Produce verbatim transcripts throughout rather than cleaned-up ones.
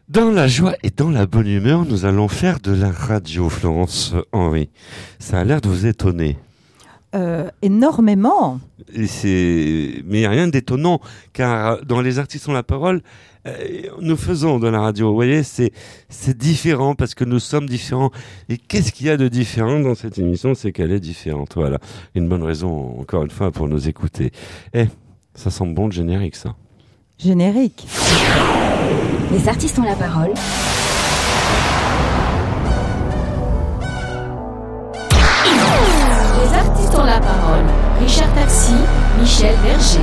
Dans la joie et dans la bonne humeur, nous allons faire de la radio, Florence Henry. Ça a l'air de vous étonner. Euh, énormément. Et c'est... Mais il n'y a rien d'étonnant, car dans Les Artistes ont la parole, euh, nous faisons de la radio. Vous voyez, c'est, c'est différent parce que nous sommes différents. Et qu'est-ce qu'il y a de différent dans cette émission? C'est qu'elle est différente. Voilà, une bonne raison, encore une fois, pour nous écouter. Eh, ça sent bon le générique, ça. Générique. Les artistes ont la parole. Les artistes ont la parole. Richard Taxi, Michel Berger.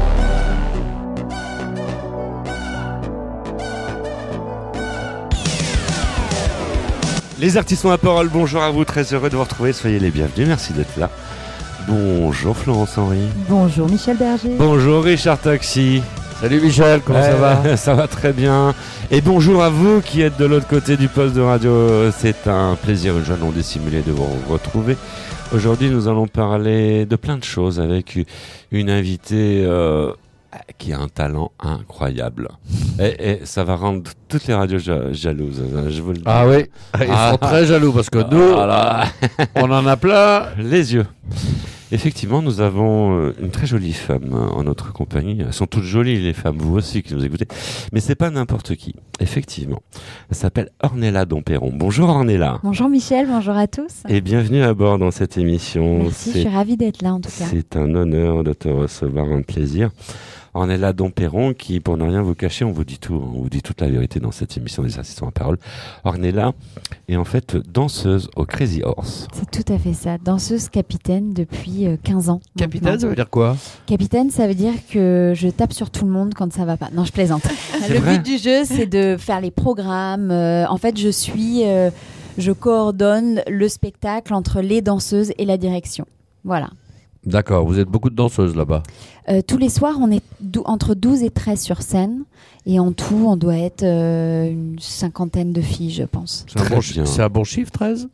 Les artistes ont la parole, bonjour à vous, très heureux de vous retrouver, soyez les bienvenus, merci d'être là. Bonjour Florence Henry. Bonjour Michel Berger. Bonjour Richard Taxi. Salut Michel, comment ouais, ça va? Ça va très bien. Et bonjour à vous qui êtes de l'autre côté du poste de radio. C'est un plaisir, une joie non dissimulée de vous retrouver. Aujourd'hui, nous allons parler de plein de choses avec une invitée euh, qui a un talent incroyable. Et, et ça va rendre toutes les radios ja- jalouses, je vous le dis. Ah oui, ils Ah. sont très jaloux parce que nous, Voilà. on en a plein. Les yeux. Effectivement, nous avons euh, une très jolie femme euh, en notre compagnie. Elles sont toutes jolies, les femmes, vous aussi qui nous écoutez. Mais c'est pas n'importe qui. Effectivement. Elle s'appelle Ornella Domperon. Bonjour Ornella. Bonjour Michel, bonjour à tous. Et bienvenue à bord dans cette émission. Merci, C'est, je suis ravie d'être là en tout cas. c'est un honneur de te recevoir, un plaisir. Ornella Domperon, qui, pour ne rien vous cacher, on vous dit tout, on vous dit toute la vérité dans cette émission des assistants à parole. Ornella est en fait danseuse au Crazy Horse. C'est tout à fait ça, danseuse capitaine depuis euh, quinze ans. Capitaine, maintenant. ça veut dire quoi? Capitaine, ça veut dire que je tape sur tout le monde quand ça va pas. Non, je plaisante. Le vrai but du jeu, c'est de faire les programmes. Euh, en fait, je suis, euh, je coordonne le spectacle entre les danseuses et la direction. Voilà. D'accord, vous êtes beaucoup de danseuses là-bas. Euh, tous les soirs, on est dou- entre douze et treize sur scène. Et en tout, on doit être euh, une cinquantaine de filles, je pense. C'est un, Très bon, bien. c'est un bon chiffre, treize?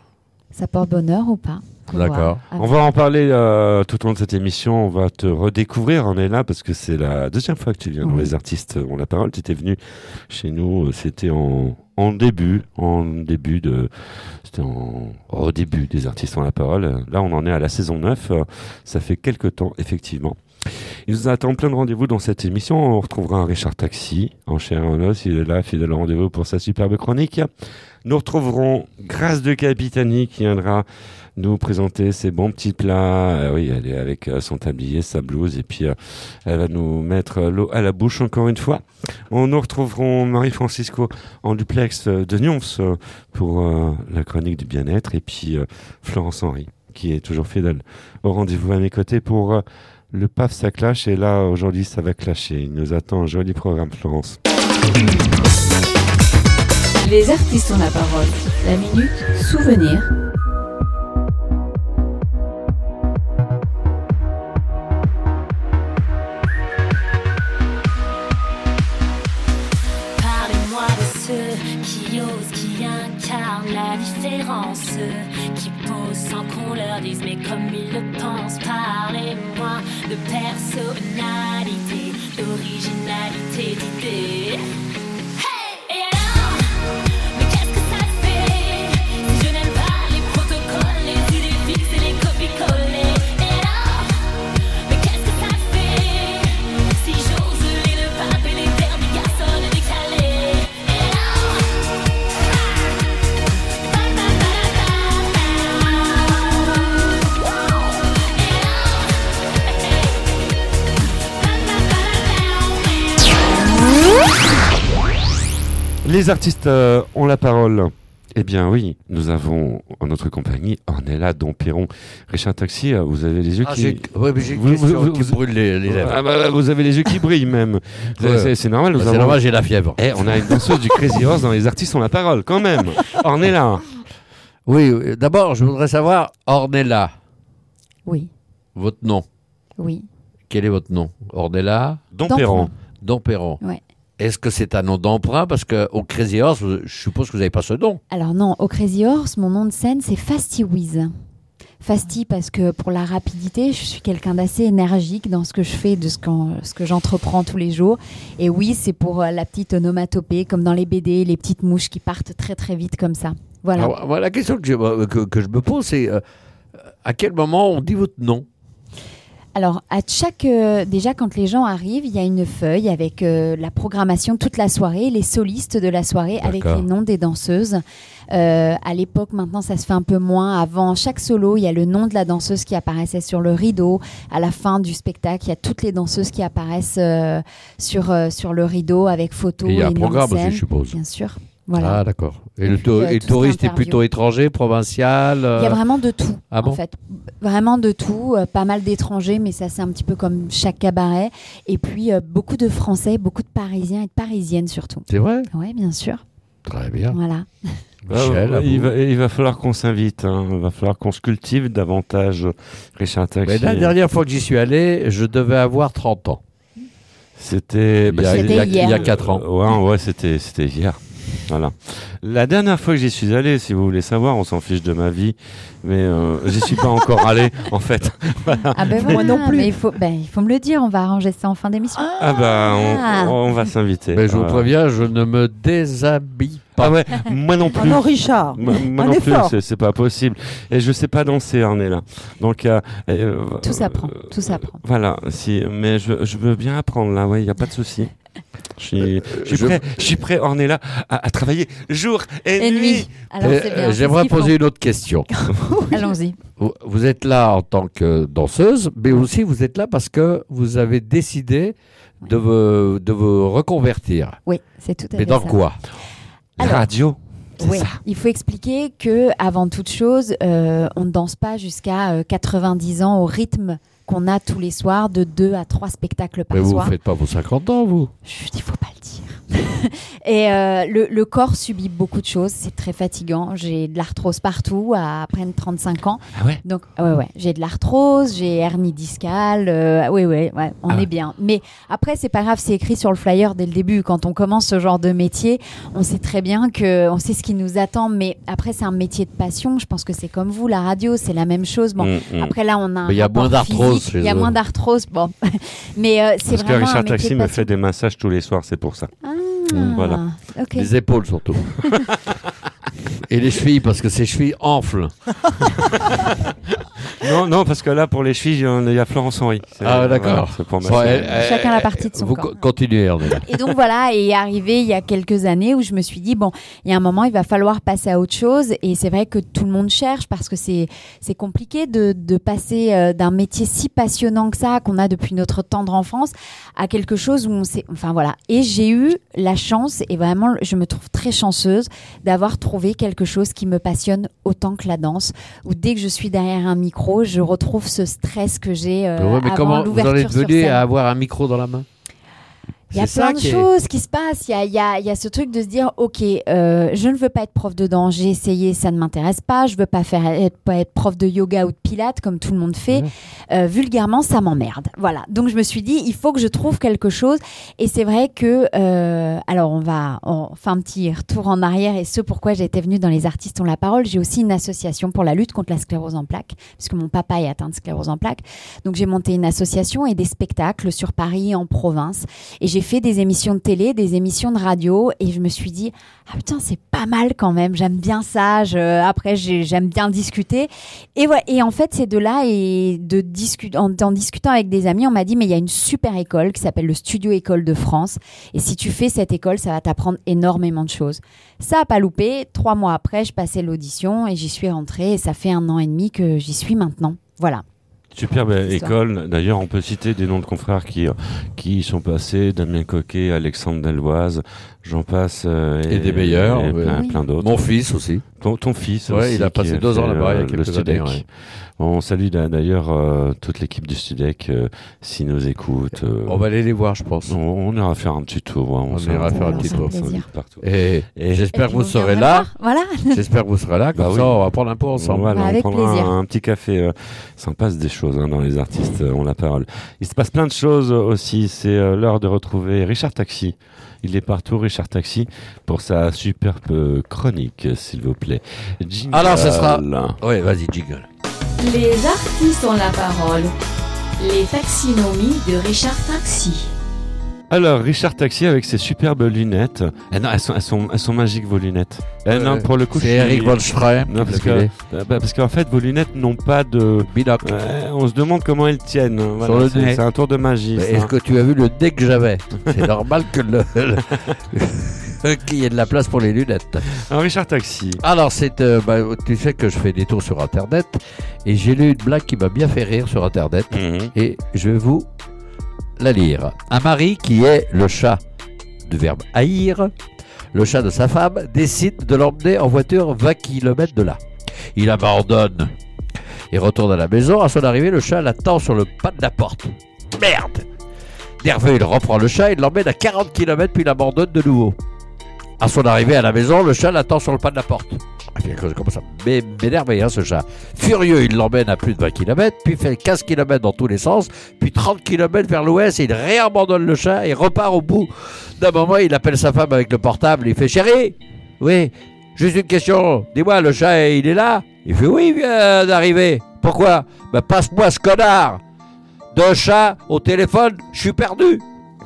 Ça porte bonheur ou pas? Faut D'accord. voir. Ah, On va en parler euh, tout au long de cette émission. On va te redécouvrir. On est là parce que c'est la deuxième fois que tu viens dans Oui. Les Artistes ont la parole. Tu étais venu chez nous. C'était en, en début, en début de, c'était en, au début des Artistes ont la parole. Là, on en est à la saison neuf. Euh, Ça fait quelques temps, effectivement. Il nous attend plein de rendez-vous dans cette émission. On retrouvera un Richard Taxi en chair et en os. Il est là, fidèle au rendez-vous pour sa superbe chronique. Nous retrouverons Grâce de Capitani qui viendra nous présenter ses bons petits plats. Euh, oui, elle est avec euh, son tablier, sa blouse, et puis euh, elle va nous mettre euh, l'eau à la bouche encore une fois. On nous retrouverons Marie-Francisco en duplex euh, de Nyons euh, pour euh, la chronique du bien-être, et puis euh, Florence Henry qui est toujours fidèle au rendez-vous à mes côtés pour euh, le paf ça clash. Et là aujourd'hui ça va clasher. Il nous attend un joli programme, Florence. Les artistes ont la parole. La minute souvenir. Parlez-moi de ceux qui osent, qui incarnent la différence, qui posent sans qu'on leur dise mais comme ils le pensent. Parlez-moi de personnalité, d'originalité, d'idée. Hey! Et alors? Mais qu'est-ce que ça fait si je n'aime pas les protocoles, les idées fixes et les copies-collées? Et alors? Mais qu'est-ce que ça fait si j'ose les le pape et les termes des garçons décalés? Et alors? Ah! Ba, ba, ba, ba, ba. Wow! Et alors? Hey, hey. Ba, ba, ba, Les artistes euh, ont la parole. Eh bien oui, nous avons en notre compagnie Ornella Domperon. Richard Taxi, euh, vous avez les yeux Ah, qui... j'ai, ouais, mais j'ai une Vous- question vous- qui vous- brûle les, les lèvres. Ah bah, vous avez les yeux qui brillent même. Ouais. C'est, c'est normal. Nous Bah, c'est avons... normal, j'ai la fièvre. Eh, on a une danseuse du Crazy Horse dans Les Artistes ont la parole, quand même. Ornella. Oui, oui, d'abord, je voudrais savoir, Ornella, Oui, votre nom. oui. Quel est votre nom? Ornella Domperon. Domperon. Ouais. Est-ce que c'est un nom d'emprunt? Parce qu'au Crazy Horse, je suppose que vous n'avez pas ce nom. Alors non, au Crazy Horse, mon nom de scène, c'est Fasty Wiz. Fasti parce que pour la rapidité, je suis quelqu'un d'assez énergique dans ce que je fais, de ce, ce que j'entreprends tous les jours. Et oui, c'est pour euh, la petite onomatopée, comme dans les B D, les petites mouches qui partent très très vite comme ça. Voilà. Alors, moi, la question que je, que, que je me pose, c'est euh, à quel moment on dit votre nom ? Alors, à chaque, euh, déjà, quand les gens arrivent, il y a une feuille avec euh, la programmation toute la soirée, les solistes de la soirée, D'accord. avec les noms des danseuses. Euh, à l'époque, maintenant, ça se fait un peu moins. Avant chaque solo, il y a le nom de la danseuse qui apparaissait sur le rideau. À la fin du spectacle, il y a toutes les danseuses qui apparaissent euh, sur, euh, sur le rideau avec photos. Et il y a un et noms de programme aussi, scène. je suppose. Bien sûr. Voilà. Ah, d'accord. Et, Et le, puis, to- euh, et le tout touriste est interview. plutôt étranger, provincial euh, Il y a vraiment de tout, Ah bon en fait. Vraiment de tout. Euh, pas mal d'étrangers, mais ça, c'est un petit peu comme chaque cabaret. Et puis, euh, beaucoup de Français, beaucoup de Parisiens et de Parisiennes surtout. C'est vrai ? Oui, bien sûr. Très bien. Voilà. Michel, Ah, à il, vous. va, il va falloir qu'on s'invite, hein. Il va falloir qu'on se cultive davantage, Richard Taxi. Mais la dernière fois que j'y suis allé, je devais avoir trente ans. C'était Il y a, C'était il y a- hier. il y a quatre ans. Euh, ouais, ouais, c'était c'était hier. Voilà. La dernière fois que j'y suis allé, si vous voulez savoir, on s'en fiche de ma vie, mais euh, j'y suis pas encore allé, en fait. Ah ben Moi voilà, non plus. mais il faut, ben, il faut me le dire, on va arranger ça en fin d'émission. Ah bah, on, Ah. on va s'inviter. Mais je vous Euh, préviens, je ne me déshabille pas. Ah ouais, moi non Oh plus. non, Richard. Moi, moi Un non plus, effort. c'est, c'est pas possible. Et je sais pas danser, Ornella. Donc, euh, euh, Tout euh, s'apprend, euh, tout s'apprend. Voilà, si, mais je, je veux bien apprendre là, ouais, il y a pas de souci. Je suis, je suis je- prêt, je suis prêt, Ornella, à, à travailler jour et, Et nuit. nuit. Alors Euh, c'est bien. c'est J'aimerais ce qu'il poser une autre question. faut. Allons-y. Vous, vous êtes là en tant que danseuse, mais aussi vous êtes là parce que vous avez décidé de vous, de vous reconvertir. Oui, c'est tout à Mais fait dans ça. quoi ? La Alors, radio, c'est Oui, ça. il faut expliquer que avant toute chose, euh, on ne danse pas jusqu'à euh, quatre-vingt-dix ans au rythme qu'on a tous les soirs de deux à trois spectacles par Mais vous ne soir. faites pas vos cinquante ans, vous ? Chut, il faut pas le dire. Et euh, le, le corps subit beaucoup de choses, c'est très fatigant. J'ai de l'arthrose partout à peine trente-cinq ans. Ah ouais. Donc, ouais, ouais, j'ai de l'arthrose, j'ai hernie discale. Euh, oui, oui, ouais, on Ah. est bien. Mais après, c'est pas grave, c'est écrit sur le flyer dès le début. Quand on commence ce genre de métier, on sait très bien que on sait ce qui nous attend. Mais après, c'est un métier de passion. Je pense que c'est comme vous, la radio, c'est la même chose. Bon, Mm, mm. après là, on a un Mais il y a rapport moins d'arthrose physique, chez Il y a eux. moins d'arthrose. Bon, mais euh, c'est Parce que vraiment un Richard métier Taxi de me passion. fait des massages tous les soirs, c'est pour ça. Ah, Voilà. ok. Les épaules surtout. Et les chevilles, parce que ces chevilles enflent. Non, non, parce que là, pour les chevilles, il y a Florence Henry. C'est- Ah, d'accord. voilà, c'est pour Bon, massager. elle- elle- Chacun la partie de son vous corps. co- continuez, Ornella. Et donc voilà, et est arrivé il y a quelques années où je me suis dit, bon, il y a un moment, il va falloir passer à autre chose. Et c'est vrai que tout le monde cherche parce que c'est, c'est compliqué de, de passer euh, d'un métier si passionnant que ça, qu'on a depuis notre tendre enfance, à quelque chose où on sait... Enfin voilà. Et j'ai eu la chance, et vraiment, je me trouve très chanceuse, d'avoir trouvé quelque chose qui me passionne autant que la danse, où dès que je suis derrière un micro, je retrouve ce stress que j'ai euh, Ouais, mais avant comment vous l'ouverture en êtes sur venu scène. à avoir un micro dans la main ? Il y a C'est ça plein de qui est- choses qui se passent. Il y a, il y a- il y a ce truc de se dire, ok, euh, je ne veux pas être prof de danse, j'ai essayé, ça ne m'intéresse pas. Je veux pas faire être, pas être prof de yoga ou de pilates comme tout le monde fait. Ouais. Euh, vulgairement, ça m'emmerde. Voilà. Donc je me suis dit, il faut que je trouve quelque chose. Et c'est vrai que, euh, alors on va, on fait un petit retour en arrière et ce pourquoi j'étais venue dans les artistes ont la parole. J'ai aussi une association pour la lutte contre la sclérose en plaques, puisque mon papa est atteint de sclérose en plaques. Donc j'ai monté une association et des spectacles sur Paris, en province. Et j'ai fait des émissions de télé, des émissions de radio, et je me suis dit, ah putain, c'est pas mal quand même, j'aime bien ça, je, après j'ai- j'aime bien discuter. Et, ouais, et en fait, c'est de là, et de discu- en, en discutant avec des amis, on m'a dit, mais il y a une super école qui s'appelle le Studio École de France, et si tu fais cette école, ça va t'apprendre énormément de choses. Ça a pas loupé, trois mois après, je passais l'audition, et j'y suis rentrée, et ça fait un an et demi que j'y suis maintenant. Voilà. Superbe Petite histoire. école. D'ailleurs, on peut citer des noms de confrères qui, euh, qui y sont passés. Damien Coquet, Alexandre Delvoise, j'en passe. euh, Et des meilleurs, Et ouais. plein, Oui. plein d'autres. Mon fils aussi. Ton, ton fils Ouais, aussi. il a passé qui deux fait, ans là-bas, il y a euh, quelques le Studec. années, ouais. On salue d'a- d'ailleurs euh, toute l'équipe du Studec, euh, s'ils nous écoutent. euh, On va aller les voir, je pense. on, on ira faire un petit tour. ouais, On s'en- ira faire un petit s'en- tour. s'en Plaisir. dit partout. Et, Et- j'espère Et que puis vous serez viendrez là. voir. Voilà. J'espère que vous serez là. Comme Bah ça, oui. on va prendre un pot ensemble. Voilà, Avec on prendra plaisir. un, un petit café. Euh, il s'en passe des choses hein, dans les artistes, euh, ont la parole. Il se passe plein de choses euh, aussi. C'est euh, l'heure de retrouver Richard Taxi. Il est partout, Richard Taxi, pour sa superbe chronique, s'il vous plaît. Jingle. Alors, ce sera- Oui, vas-y, jingle. Les artistes ont la parole. Les taxinomies de Richard Taxi. Alors, Richard Taxi avec ses superbes lunettes. Eh non, elles sont, elles sont, elles sont magiques, vos lunettes. Eh Euh, non, pour le coup, C'est je suis- Eric Wolfström Non, qui parce, l'a que, filé. euh, bah, parce qu'en fait, vos lunettes n'ont pas de. Binocle. Ouais, on se demande comment elles tiennent. Voilà, Sur le c'est, nez. c'est un tour de magie. Mais ça. Est-ce que tu as vu le nez que j'avais? C'est normal que le, le- qu'il y ait de la place pour les lunettes. Alors, Richard Taxi. Alors, c'est, euh, bah, tu sais que je fais des tours sur Internet et j'ai lu une blague qui m'a bien fait rire sur Internet Mhm. et je vais vous la lire. Un mari qui est le chat du verbe haïr, le chat de sa femme, décide de l'emmener en voiture vingt kilomètres de là. Il abandonne et retourne à la maison. À son arrivée, le chat l'attend sur le pas de la porte. Merde! Nerveux, il reprend le chat, il l'emmène à quarante kilomètres puis l'abandonne de nouveau. À son arrivée à la maison, le chat l'attend sur le pas de la porte. Ah, puis, il commence à m'é- m'énerver, hein, ce chat. Furieux, il l'emmène à plus de vingt kilomètres, puis fait quinze kilomètres dans tous les sens, puis trente kilomètres vers l'ouest, et il réabandonne le chat et repart au bout d'un moment. Il appelle sa femme avec le portable, il fait « Chérie, oui, juste une question, dis-moi, le chat, il est là ?» Il fait « Oui, il vient d'arriver. Pourquoi ? Ben, passe-moi ce connard de chat au téléphone, je suis perdu. »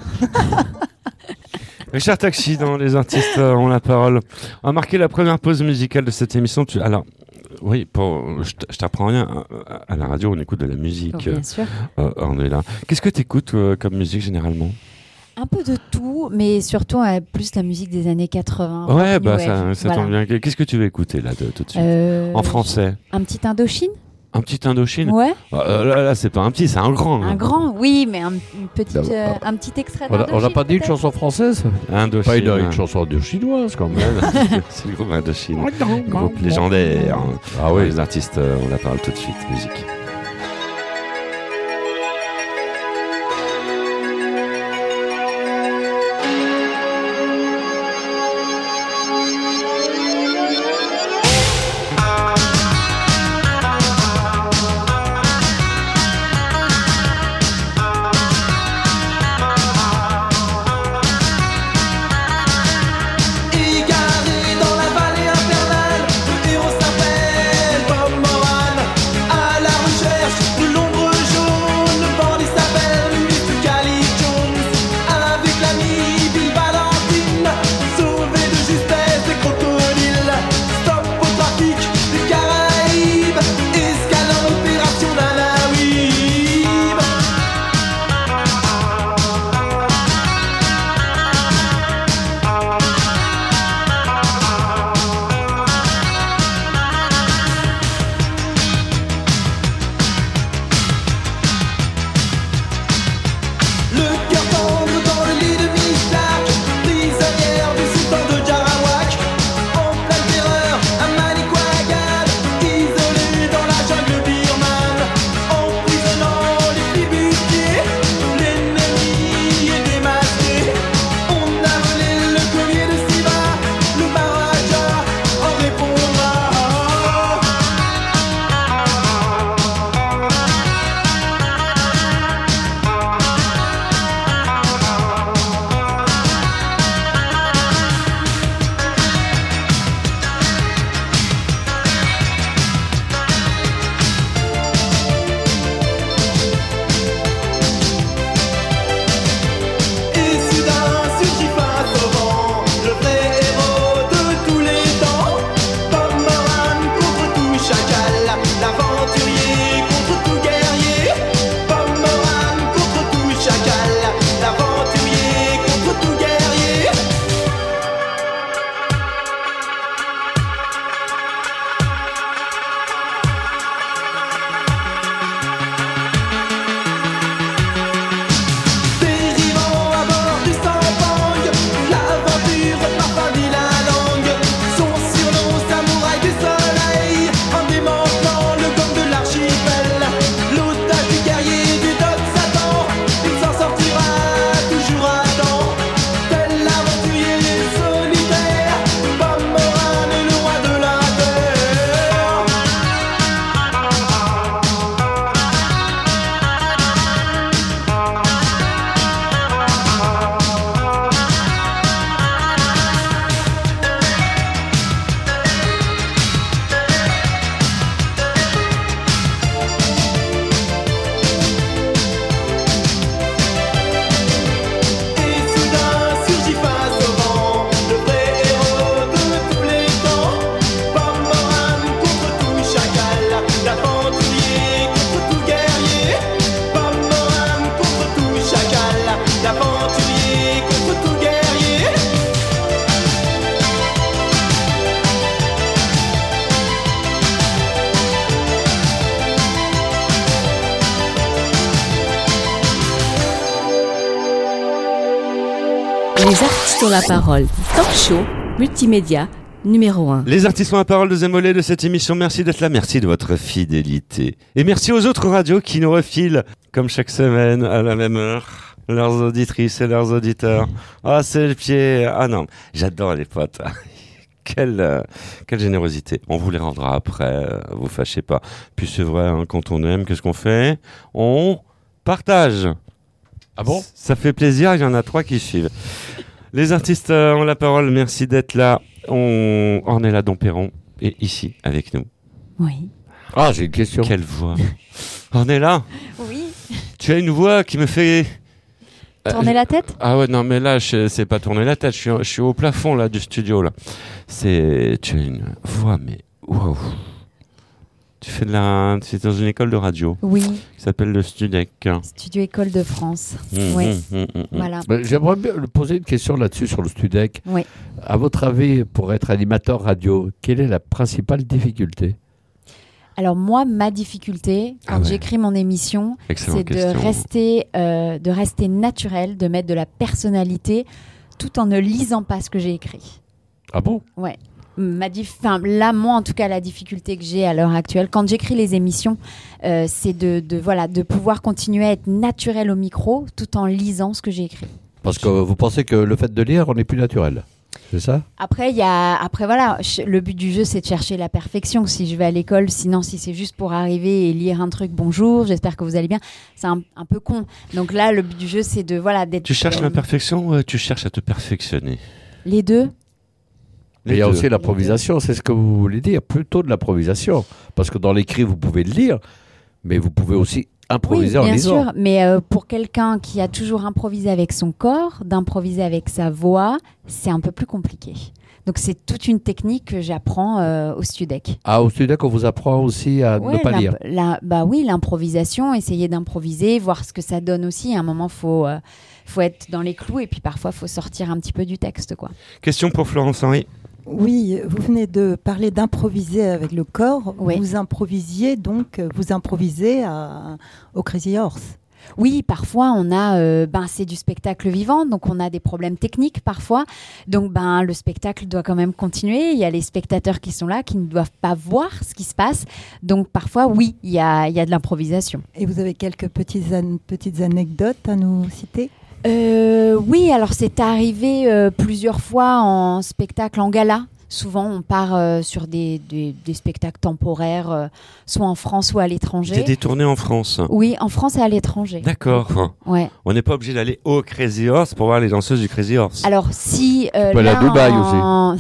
Richard Taxi dans Les artistes euh, ont la parole. On va marquer la première pause musicale de cette émission. Tu... Alors, oui, pour... je t- je t'apprends rien. À la radio, on écoute de la musique. Oh, bien sûr. Euh, on est là. Qu'est-ce que tu écoutes comme musique généralement ? Un peu de tout, mais surtout euh, plus la musique des années quatre-vingts. Ouais, rock, bah new ça, wave. ça tombe Voilà. bien. Qu'est-ce que tu veux écouter là de, tout de suite Euh, En français. Un petit Indochine. Un petit Indochine. Ouais. Euh, là, là, c'est pas un petit, c'est un grand. Un hein. grand, oui, mais un, une petite, D'abord, euh, un petit extrait On a- d'Indochine. on n'a pas dit une peut-être. chanson française? Indochine. Pas une, une chanson de chinoise quand même. C'est le groupe Indochine. Groupe légendaire. Ah oui. Les artistes, euh, on la parle tout de suite. Musique. Égaré dans la vallée infernale, le héros s'appelle Bob Moran. À la rue artistes ont la parole. Talk show, multimédia, numéro un. Les artistes ont la parole, deuxième volet de cette émission. Merci d'être là, merci de votre fidélité. Et merci aux autres radios qui nous refilent, comme chaque semaine, à la même heure, leurs auditrices et leurs auditeurs. Ah, c'est le pied. Ah non, j'adore les potes. Quelle, euh, quelle générosité. On vous les rendra après, euh, vous fâchez pas. Puis c'est vrai, hein, quand on aime, qu'est-ce qu'on fait ? On partage. Ah bon ? Ça fait plaisir, il y en a trois qui suivent. Les artistes euh, ont la parole, merci d'être là. On, on est là, Dom Perron, et ici, avec nous. Oui. Ah, j'ai une question. Quelle voix. On est là. Oui. Tu as une voix qui me fait... Tourner la tête ? Ah ouais, non, mais là, je, c'est pas tourner la tête, je suis, je suis au plafond, là, du studio, là. C'est... Tu as une voix, mais... Waouh. Tu fais de la... Tu es dans une école de radio. Oui. Qui s'appelle le Studec. Studio École de France. Mmh, oui. mmh, mmh, mmh. Voilà. Ben, j'aimerais bien poser une question là-dessus sur le Studec. Oui. À votre avis, pour être animateur radio, quelle est la principale difficulté ? Alors moi, ma difficulté, quand Ah ouais. j'écris mon émission, Excellente c'est de question. rester, euh, de rester naturel, de mettre de la personnalité, tout en ne lisant pas ce que j'ai écrit. Ah bon ? Ouais. Ma dif- enfin, là, moi, en tout cas, la difficulté que j'ai à l'heure actuelle, quand j'écris les émissions, euh, c'est de, de, voilà, de pouvoir continuer à être naturel au micro, tout en lisant ce que j'ai écrit. Parce que vous pensez que le fait de lire, on est plus naturel. C'est ça ? Après, il y a, après voilà, ch- le but du jeu, c'est de chercher la perfection. Si je vais à l'école, sinon, si c'est juste pour arriver et lire un truc, bonjour, j'espère que vous allez bien, c'est un, un peu con. Donc là, le but du jeu, c'est de, voilà, d'être. Tu cherches euh, la perfection ou tu cherches à te perfectionner ? Les deux. Mais il y a deux. aussi l'improvisation, c'est ce que vous voulez dire, plutôt de l'improvisation. Parce que dans l'écrit, vous pouvez le lire, mais vous pouvez aussi improviser oui, en bien lisant. sûr, mais euh, pour quelqu'un qui a toujours improvisé avec son corps, d'improviser avec sa voix, c'est un peu plus compliqué. Donc c'est toute une technique que j'apprends euh, au Studec. Ah, au Studec, on vous apprend aussi à Ouais, ne pas l'imp- lire. la- bah oui, l'improvisation, essayer d'improviser, voir ce que ça donne aussi. À un moment, faut euh, faut être dans les clous et puis parfois faut sortir un petit peu du texte, quoi. Question pour Florence Henry. Oui, vous venez de parler d'improviser avec le corps. Oui. Vous improvisiez donc, vous improvisez à- au Crazy Horse. Oui, parfois on a, euh, ben c'est du spectacle vivant, donc on a des problèmes techniques parfois. Donc ben le spectacle doit quand même continuer. Il y a les spectateurs qui sont là, qui ne doivent pas voir ce qui se passe. Donc parfois, oui, il y a, il y a de l'improvisation. Et vous avez quelques petites, an- petites anecdotes à nous citer ? Euh, oui, alors c'est arrivé euh, plusieurs fois en spectacle, en gala. Souvent, on part euh, sur des, des, des spectacles temporaires, euh, soit en France ou à l'étranger. T'es détourné en France. Oui, en France et à l'étranger. D'accord. Ouais. On n'est pas obligé d'aller au Crazy Horse pour voir les danseuses du Crazy Horse. Alors si euh, peut aller à là, Dubaï en-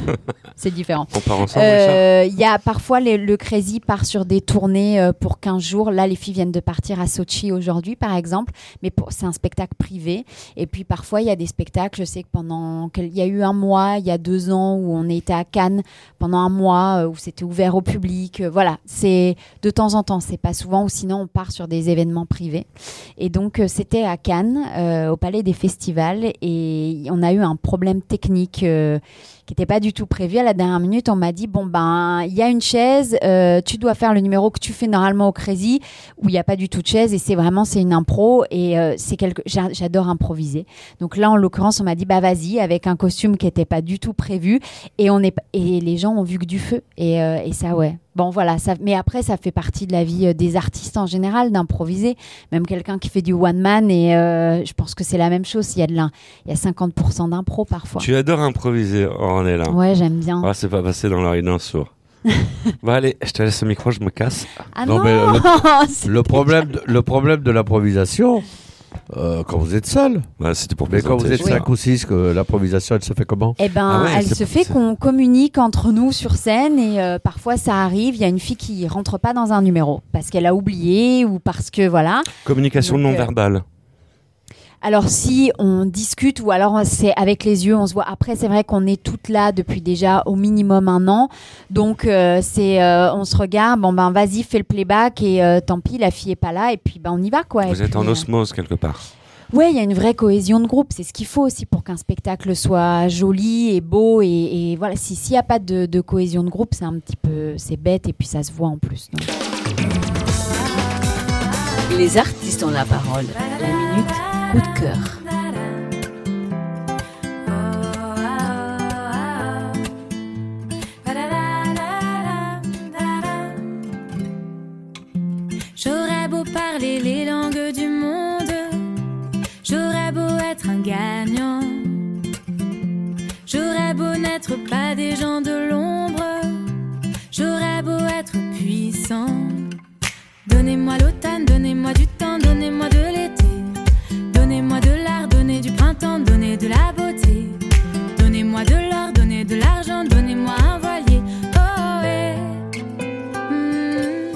c'est différent. On part ensemble, Richard. Euh, Il y a parfois les- le Crazy part sur des tournées euh, pour quinze jours. Là, les filles viennent de partir à Sochi aujourd'hui, par exemple. Mais pour- c'est un spectacle privé. Et puis parfois, il y a des spectacles. Je sais que pendant quel- il y a eu un mois, il y a deux ans, où on était à Cannes pendant un mois, euh, où c'était ouvert au public. Euh, voilà, c'est de temps en temps. C'est pas souvent. Ou sinon, on part sur des événements privés. Et donc, euh, c'était à Cannes, euh, au Palais des Festivals. Et on a eu un problème technique. euh, qui n'était pas du tout prévu. À la dernière minute, on m'a dit, bon, ben, il y a une chaise, euh, tu dois faire le numéro que tu fais normalement au Crazy, où il n'y a pas du tout de chaise, et c'est vraiment, c'est une impro, et euh, c'est quelque... j'a- j'adore improviser. Donc là, en l'occurrence, on m'a dit, bah vas-y, avec un costume qui n'était pas du tout prévu, et, on est... et les gens ont vu que du feu, et, euh, et ça, ouais. Bon, voilà, ça... mais après, ça fait partie de la vie euh, des artistes en général, d'improviser. Même quelqu'un qui fait du one-man, et euh, je pense que c'est la même chose, il y a, de l'in- il y a cinquante pour cent d'impro parfois. Tu adores improviser, on est là. Ouais, j'aime bien. Ah, c'est pas passé dans l'oreille d'un sourd. Bon, allez, je te laisse le micro, je me casse. Ah Non, non, mais c'est- Le problème, de, le problème de l'improvisation, euh, quand vous êtes seul, Bah, c'était pour mais quand vous présenter. êtes cinq ou six, que l'improvisation, elle se fait comment ? Eh ben, Ah ouais, elle c'est- se fait c'est- qu'on communique entre nous sur scène et euh, parfois ça arrive. Il y a une fille qui rentre pas dans un numéro parce qu'elle a oublié ou parce que voilà. Communication Donc, non euh, verbale. Alors si on discute ou alors c'est avec les yeux, on se voit. Après c'est vrai qu'on est toutes là depuis déjà au minimum un an, donc euh, c'est euh, on se regarde. Bon ben vas-y fais le playback et euh, tant pis la fille est pas là et puis ben on y va quoi. Et Vous êtes puis, en euh, osmose quelque part. Ouais, il y a une vraie cohésion de groupe. C'est ce qu'il faut aussi pour qu'un spectacle soit joli et beau. Et, et voilà, si s'il n'y a pas de, de cohésion de groupe, c'est un petit peu, c'est bête et puis ça se voit en plus. Donc. Les artistes ont la parole. La minute coup de cœur. être pas des gens de l'ombre, j'aurais beau être puissant. Donnez-moi l'automne, donnez-moi du temps, donnez-moi de l'été. Donnez-moi de l'art, donnez du printemps, donnez de la beauté. Donnez-moi de l'or, donnez de l'argent, donnez-moi un voilier. Oh ouais. Mmh.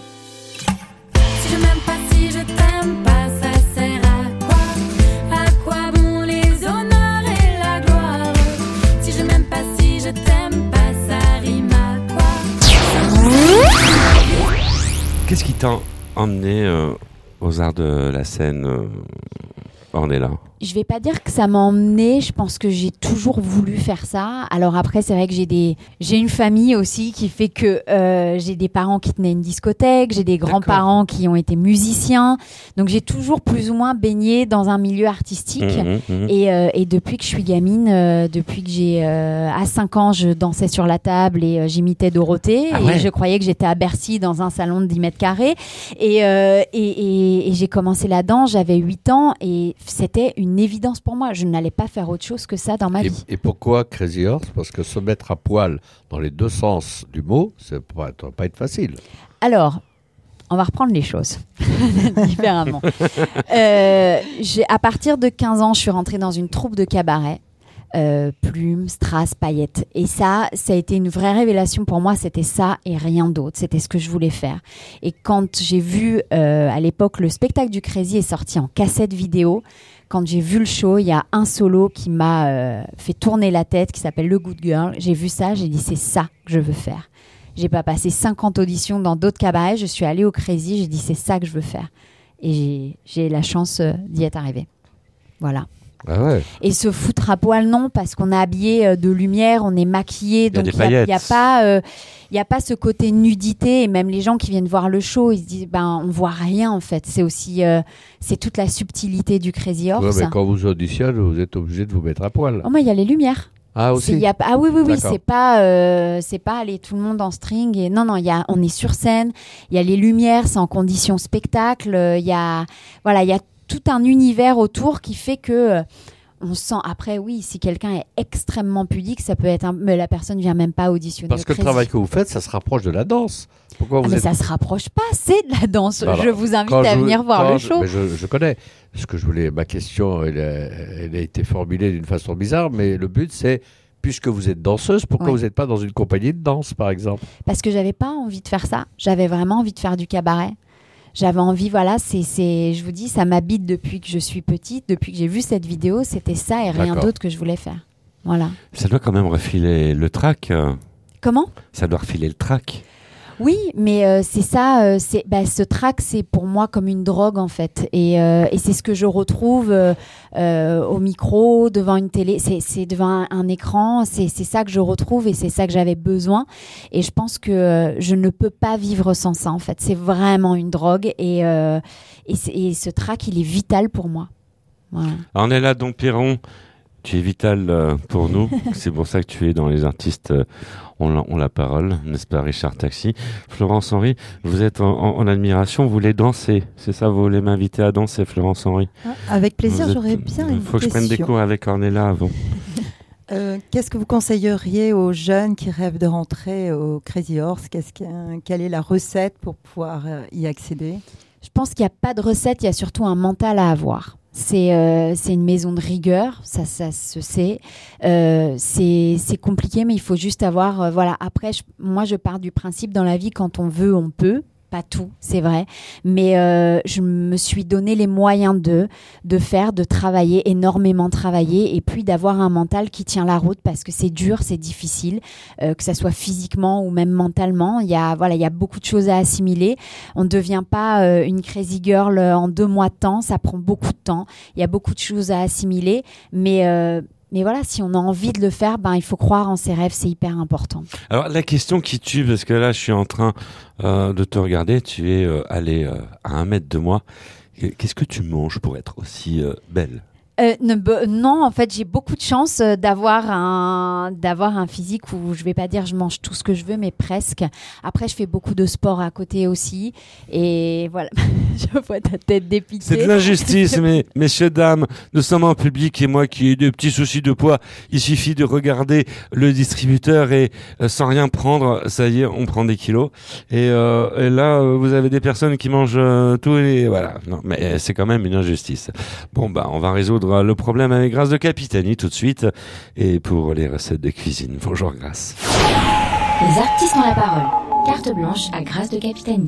Si je m'aime pas, si je t'aime pas, ça sert à quoi? À quoi bon les honneurs et la gloire? Si je m'aime pas, si je t'aime pas, ça rime à quoi? Qu'est-ce qui t'a emmené euh, aux arts de la scène, euh, Ornella? Je vais pas dire que ça m'a emmenée, je pense que j'ai toujours voulu faire ça. Alors après, c'est vrai que j'ai des, j'ai une famille aussi qui fait que euh, j'ai des parents qui tenaient une discothèque, j'ai des grands-parents qui ont été musiciens, donc j'ai toujours plus ou moins baigné dans un milieu artistique. Mmh, mmh. Et, euh, et depuis que je suis gamine, euh, depuis que j'ai euh, à cinq ans, je dansais sur la table et euh, j'imitais Dorothée. Ah et ouais. je croyais que j'étais à Bercy dans un salon de dix mètres carrés. Et, euh, et, et, et j'ai commencé la danse, j'avais huit ans et c'était une évidence pour moi. Je n'allais pas faire autre chose que ça dans ma Et, vie. et pourquoi Crazy Horse? Parce que se mettre à poil dans les deux sens du mot, ça ne va pas être facile. Alors, on va reprendre les choses différemment. euh, j'ai, à partir de quinze ans, je suis rentrée dans une troupe de cabaret. Euh, plumes, strass, paillettes. Et ça, ça a été une vraie révélation pour moi. C'était ça et rien d'autre. C'était ce que je voulais faire. Et quand j'ai vu, euh, à l'époque, le spectacle du Crazy est sorti en cassette vidéo. Quand j'ai vu le show, il y a un solo qui m'a euh, fait tourner la tête, qui s'appelle Le Good Girl. J'ai vu ça, j'ai dit c'est ça que je veux faire. J'ai pas passé cinquante auditions dans d'autres cabarets. Je suis allée au Crazy, j'ai dit c'est ça que je veux faire. Et j'ai, j'ai la chance euh, d'y être arrivée. Voilà. Ah ouais. Et se foutre à poil, non, parce qu'on est habillé euh, de lumière, on est maquillé, donc il n'y a, a pas, il euh, y a pas ce côté nudité. Et même les gens qui viennent voir le show, ils se disent, ben, on voit rien en fait. C'est aussi, euh, c'est toute la subtilité du Crazy Horse. Ouais, mais quand vous auditionnez, vous êtes obligé de vous mettre à poil. Oh, mais il y a les lumières. Ah aussi. Y a, ah oui oui oui, D'accord. c'est pas, euh, c'est pas aller tout le monde en string. Et non non, il y a, on est sur scène. Il y a les lumières, c'est en condition spectacle. Il y a, voilà, il y a tout un univers autour qui fait que euh, on sent. Après, oui, si quelqu'un est extrêmement pudique, ça peut être. Un... Mais la personne vient même pas auditionner. Parce que le travail que vous faites, ça se rapproche de la danse. Pourquoi vous ah, mais êtes... ça se rapproche pas. C'est de la danse. Alors, je vous invite quand à je, venir voir le je, show. Mais je, je connais. Ce que je voulais, ma question, elle a, elle a été formulée d'une façon bizarre, mais le but, c'est, puisque vous êtes danseuse, pourquoi ouais. vous n'êtes pas dans une compagnie de danse, par exemple? Parce que j'avais pas envie de faire ça. J'avais vraiment envie de faire du cabaret. J'avais envie, voilà, c'est, c'est, je vous dis, ça m'habite depuis que je suis petite, depuis que j'ai vu cette vidéo, c'était ça et rien D'accord. d'autre que je voulais faire. Voilà. Ça doit quand même refiler le trac. euh. Comment ? Ça doit refiler le trac. Oui, mais euh, c'est ça, euh, c'est, bah, ce track, c'est pour moi comme une drogue en fait. Et, euh, et c'est ce que je retrouve euh, euh, au micro, devant une télé, c'est, c'est devant un, un écran, c'est, c'est ça que je retrouve et c'est ça que j'avais besoin. Et je pense que euh, je ne peux pas vivre sans ça en fait. C'est vraiment une drogue et, euh, et, c'est, et ce track, il est vital pour moi. Voilà. On est là, Dompiron. Tu es vital euh, pour nous. C'est pour ça que tu es dans les artistes euh, ont, la, ont la parole, n'est-ce pas, Richard Taxi. Florence Henry, vous êtes en, en, en admiration, vous voulez danser. C'est ça, vous voulez m'inviter à danser, Florence Henry? Avec plaisir, Vous j'aurais êtes- bien Il une faut que je prenne des question. cours avec Ornella avant. Euh, qu'est-ce que vous conseilleriez aux jeunes qui rêvent de rentrer au Crazy Horse? Qu'est-ce que, quelle est la recette pour pouvoir euh, y accéder? Je pense qu'il n'y a pas de recette, il y a surtout un mental à avoir. C'est, euh, c'est une maison de rigueur, ça, ça se sait. Euh, c'est, c'est compliqué, mais il faut juste avoir... euh, voilà. Après, je- moi, je pars du principe dans la vie, quand on veut, on peut. Pas tout, c'est vrai. Mais euh, je me suis donné les moyens de, de faire, de travailler, énormément travailler, et puis d'avoir un mental qui tient la route, parce que c'est dur, c'est difficile, euh, que ça soit physiquement ou même mentalement. Il y a, voilà, il y a beaucoup de choses à assimiler. On ne devient pas euh, une crazy girl en deux mois de temps, ça prend beaucoup de temps. Il y a beaucoup de choses à assimiler, mais... Euh, Mais voilà, si on a envie de le faire, ben, il faut croire en ses rêves, c'est hyper important. Alors, la question qui tue, parce que là, je suis en train euh, de te regarder, tu es euh, allé euh, à un mètre de moi. Qu'est-ce que tu manges pour être aussi euh, belle? Euh, ne, be- non, en fait, j'ai beaucoup de chance euh, d'avoir un, d'avoir un physique où je vais pas dire je mange tout ce que je veux, mais presque. Après, je fais beaucoup de sport à côté aussi. Et voilà, je vois ta tête dépitée. C'est de l'injustice, mais messieurs, dames, nous sommes en public et moi qui ai des petits soucis de poids, il suffit de regarder le distributeur et euh, sans rien prendre, ça y est, on prend des kilos. Et, euh, et là, euh, vous avez des personnes qui mangent euh, tout et voilà. Non, mais euh, c'est quand même une injustice. Bon, bah, on va résoudre le problème avec Grâce de Capitani tout de suite. Et pour les recettes de cuisine, bonjour Grâce. Les artistes ont la parole. Carte blanche à Grâce de Capitani.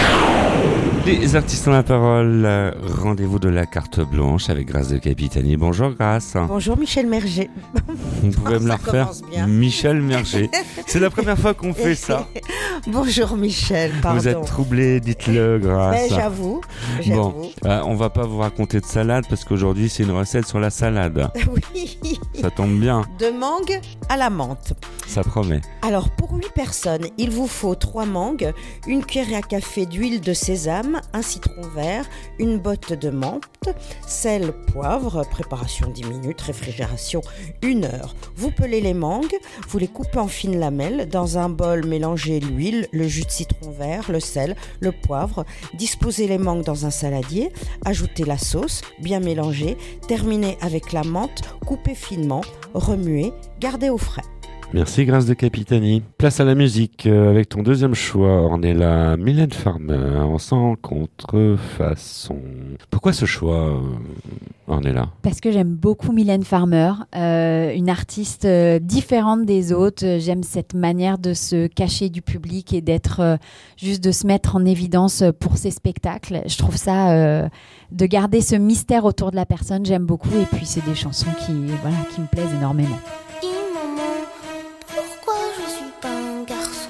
Les artistes ont la parole. euh, Rendez-vous de la carte blanche avec Grâce de Capitani. Bonjour Grâce. Bonjour Michel Merger. Vous pouvez me la Ça refaire commence bien. Michel Merger. C'est la première fois qu'on fait ça. Bonjour Michel, pardon. Vous êtes troublé, dites-le Grâce. Ben, j'avoue, Bon, j'avoue. euh, on va pas vous raconter de salade parce qu'aujourd'hui c'est une recette sur la salade. Oui, Ça tombe bien, de mangue à la menthe. ça promet. Alors pour huit personnes, il vous faut trois mangues, une cuillère à café d'huile de sésame, un citron vert, une botte de menthe, sel, poivre, préparation dix minutes, réfrigération une heure. Vous pelez les mangues, vous les coupez en fines lamelles. Dans un bol, mélangez l'huile, le jus de citron vert, le sel, le poivre. Disposez les mangues dans un saladier, ajoutez la sauce, bien mélanger, terminez avec la menthe, coupez finement, remuez, gardez au frais. Merci Grâce de Capitani. Place à la musique euh, avec ton deuxième choix. On est là, Mylène Farmer, en sans contrefaçon. Pourquoi ce choix, euh, on est là? Parce que j'aime beaucoup Mylène Farmer, euh, une artiste euh, différente des autres. J'aime cette manière de se cacher du public et d'être euh, juste de se mettre en évidence pour ses spectacles. Je trouve ça euh, de garder ce mystère autour de la personne, j'aime beaucoup. Et puis c'est des chansons qui voilà qui me plaisent énormément. Dis maman, pourquoi je suis pas un garçon?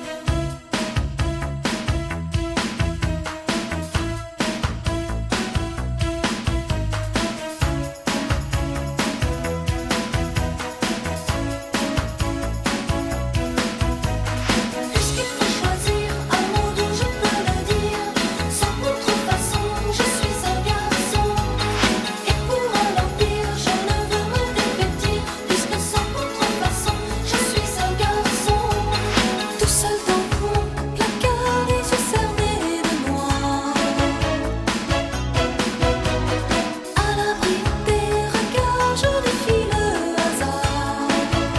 Est-ce qu'il faut choisir un mot dont je peux le dire? Sans contrefaçon, je suis un garçon. Et pour un empire, je ne veux me dévêtir, puisque sans contrefaçon, je suis un garçon. Tout seul dans mon placard, les yeux cernés de noir. À l'abri des regards, je défie le hasard.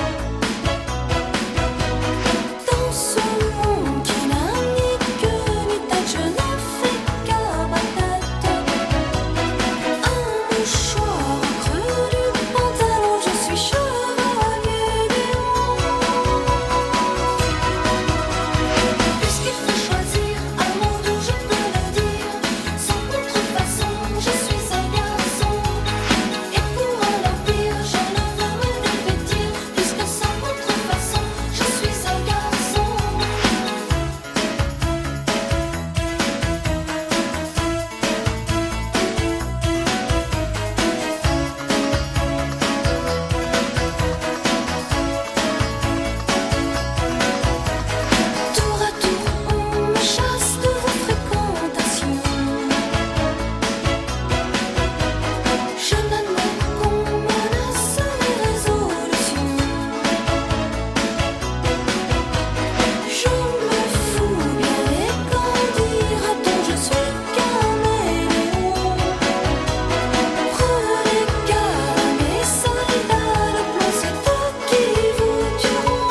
Dans ce monde qui n'a ni queue ni tête, je ne fais qu'à ma tête. Un mouchoir au creux du pantalon, je suis chevalier des monts. Puisqu'il faut choisir un mot dont je peux le dire, sans contrefaçon, je suis un garçon. Et pour un empire, je ne veux me dévêtir, puisque sans contrefaçon, je suis un garçon. Tour à tour, on me chasse de vos fréquentations. Je n'admets qu'on menace mes résolutions. Je me fous bien et qu'en dira-t-on, je suis caméléon. Prenez garde à mes soldats de plomb, c'est eux qui vous tueront.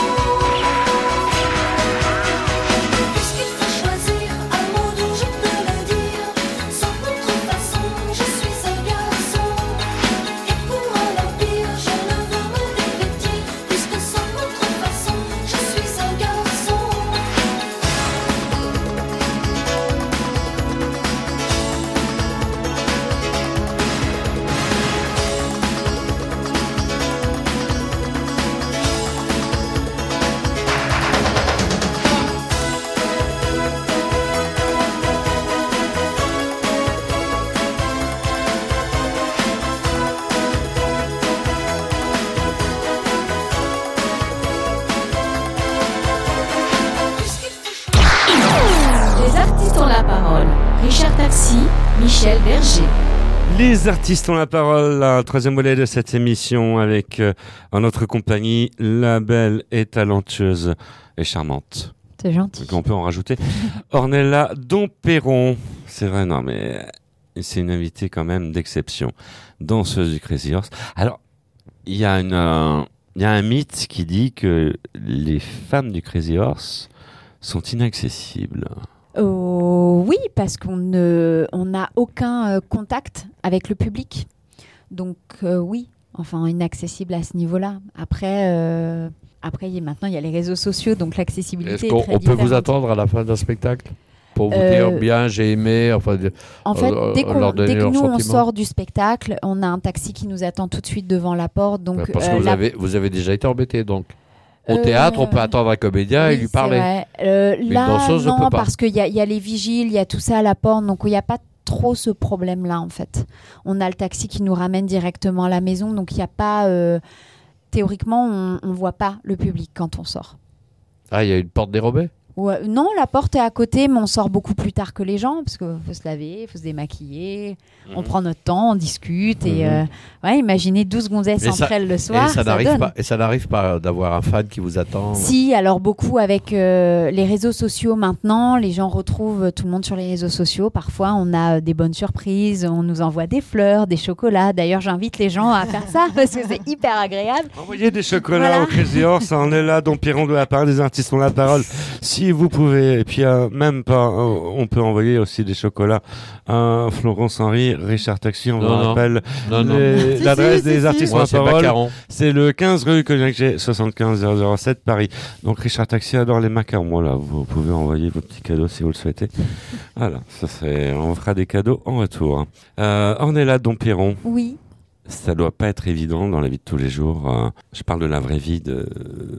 Puisqu'il faut choisir un mot dont je peux le dire, sans contrefaçon, je suis un garçon. Et pour un empire, je ne veux me dévêtir, puisque sans contrefaçon, je suis un garçon. Les artistes ont la parole. Richard Taxi, Michel Berger. Les artistes ont la parole, la troisième volet de cette émission avec euh, en notre compagnie la belle et talentueuse et charmante. C'est gentil. Donc on peut en rajouter. Ornella Domperon. C'est vrai, non mais c'est une invitée quand même d'exception. Danseuse du Crazy Horse. Alors, il y a une, euh, il y a un mythe qui dit que les femmes du Crazy Horse sont inaccessibles. Oh, oui, parce qu'on ne, on n'a aucun euh, contact avec le public. Donc euh, oui, enfin inaccessible à ce niveau-là. Après, euh, après y- maintenant il y a les réseaux sociaux, donc l'accessibilité Est-ce est qu'on très on peut vous différente. attendre à la fin d'un spectacle pour vous Euh, dire bien, j'ai aimé, enfin, de- En fait, euh, dès, leur qu'on- donner dès que leurs nous on sentiments. sort du spectacle, on a un taxi qui nous attend tout de suite devant la porte. Donc parce que euh, vous, la- avez, vous avez déjà été embêté, donc. Au Euh, théâtre, on peut attendre un comédien et Oui, lui c'est parler. vrai. Euh, une là, danseuse ne non, peut pas. parce qu'il y a, il y a les vigiles, il y a tout ça à la porte, donc il n'y a pas trop ce problème-là, en fait. On a le taxi qui nous ramène directement à la maison, donc il n'y a pas... euh, théoriquement, on ne voit pas le public quand on sort. Ah, il y a une porte dérobée? Ouais, non, la porte est à côté, mais on sort beaucoup plus tard que les gens, parce qu'il faut se laver, il faut se démaquiller, on prend notre temps, on discute, et Mhm. euh, ouais, imaginez douze gonzesses Et entre ça- elles le soir, et ça, ça n'arrive donne. pas, et ça n'arrive pas d'avoir un fan qui vous attend. Si, alors beaucoup avec euh, les réseaux sociaux maintenant, les gens retrouvent tout le monde sur les réseaux sociaux. Parfois, on a euh, des bonnes surprises, on nous envoie des fleurs, des chocolats. D'ailleurs, j'invite les gens à faire ça parce que c'est hyper agréable. Envoyez des chocolats Voilà. au Crazy Horse. On est là, Domperon de la parole des artistes ont la parole. Si vous pouvez, et puis euh, même pas, euh, on peut envoyer aussi des chocolats à Florence Henry, Richard Taxi. On vous Non, non. rappelle Non, non. les- Si, l'adresse si, des si, artistes si. ont Moi, la c'est parole. macaron. C'est le quinze rue Cognac-G, soixante-quinze zéro zéro sept Paris. Donc Richard Taxi adore les macarons. Voilà, vous pouvez envoyer vos petits cadeaux si vous le souhaitez. Voilà, ça serait, on vous fera des cadeaux en retour. Euh, Ornella Domperon. Oui. Ça doit pas être évident dans la vie de tous les jours. Euh, je parle de la vraie vie de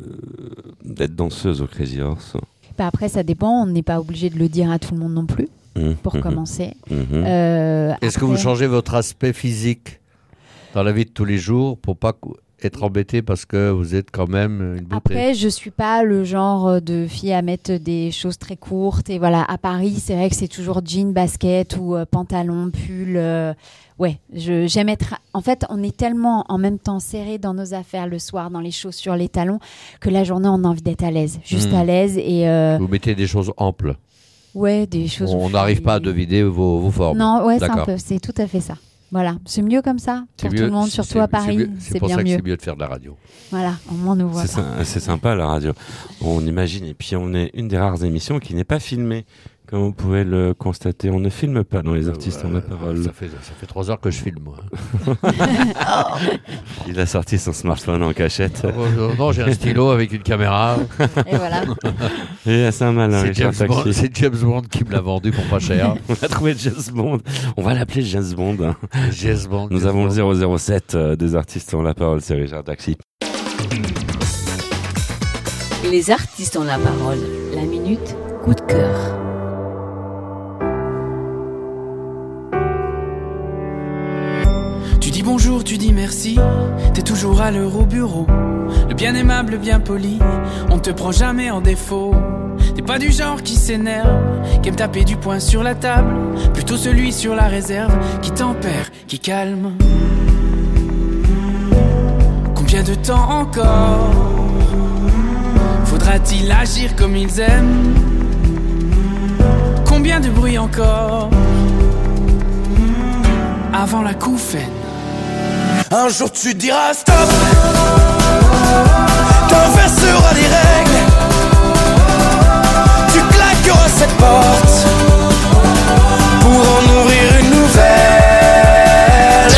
d'être danseuse au Crazy Horse. Bah après, ça dépend. On n'est pas obligé de le dire à tout le monde non plus, Mmh, pour mmh, commencer. mmh. Euh, Est-ce que après- vous changez votre aspect physique dans la vie de tous les jours pour pas cou- être embêté parce que vous êtes quand même une beauté? Après, je suis pas le genre de fille à mettre des choses très courtes. Et voilà, à Paris, c'est vrai que c'est toujours jean, basket ou euh, pantalon, pull. euh, ouais, je, j'aime être. En fait, on est tellement en même temps serré dans nos affaires le soir, dans les chaussures, les talons, que la journée, on a envie d'être à l'aise, juste Hmm. à l'aise. Et euh, Vous mettez des choses amples. ouais, des choses. On où n'arrive je pas à suis- deviner vos, vos formes. Non, ouais, c'est un D'accord. peu. C'est tout à fait ça. Voilà, c'est mieux comme ça C'est pour mieux- tout le monde, c'est- surtout c'est- à c'est Paris. mieux- C'est C'est pour bien ça que mieux. c'est mieux de faire de la radio. Voilà, au moins on nous voit C'est pas. sy- c'est sympa la radio. On imagine. Et puis on est une des rares émissions qui n'est pas filmée. Comme vous pouvez le constater, on ne filme pas dans les artistes en la parole. Ça fait, ça fait trois heures que je filme, moi. Il a sorti son smartphone en cachette. Oh, non, j'ai un stylo avec une caméra. Et voilà. Et c'est un malin, C'est Richard James, Bond, Taxi. c'est James Bond qui me l'a vendu pour pas cher. On a trouvé James Bond. On va l'appeler James Bond. hein. James Bond. Nous James avons le Bond. zéro zéro sept euh, des artistes ont la parole, c'est Richard Taxi. Les artistes ont la parole. La minute coup de cœur. Tu dis bonjour, tu dis merci, t'es toujours à l'heure au bureau. Le bien aimable, le bien poli, on te prend jamais en défaut. T'es pas du genre qui s'énerve, qui aime taper du poing sur la table. Plutôt celui sur la réserve, qui tempère, qui calme. Combien de temps encore faudra-t-il agir comme ils aiment? Combien de bruit encore avant la couffaine? Un jour tu diras stop, t'inverseras les règles, tu claqueras cette porte pour en ouvrir une nouvelle.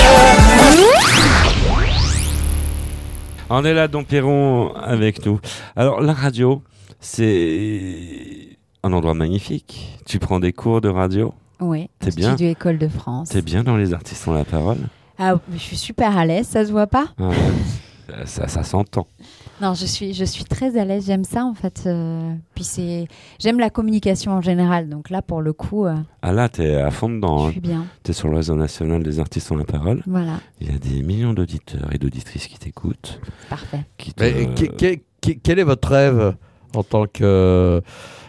On est là, Domperon, avec nous. Alors, la radio, c'est un endroit magnifique. Tu prends des cours de radio. Oui. T'es bien. Studio École de France. T'es bien dans les artistes ont la parole. Ah, je suis super à l'aise, ça se voit pas? Ah ouais. Ça, ça s'entend. Non, je suis, je suis très à l'aise, j'aime ça en fait. euh, puis c'est, j'aime la communication en général, donc là pour le coup, euh, Ah là, t'es à fond dedans. je Hein. suis bien. T'es sur le réseau national des artistes ont la parole. Voilà, Il y a des millions d'auditeurs et d'auditrices qui t'écoutent. parfait. Qui te... Mais, que- que- que- quel est votre rêve en tant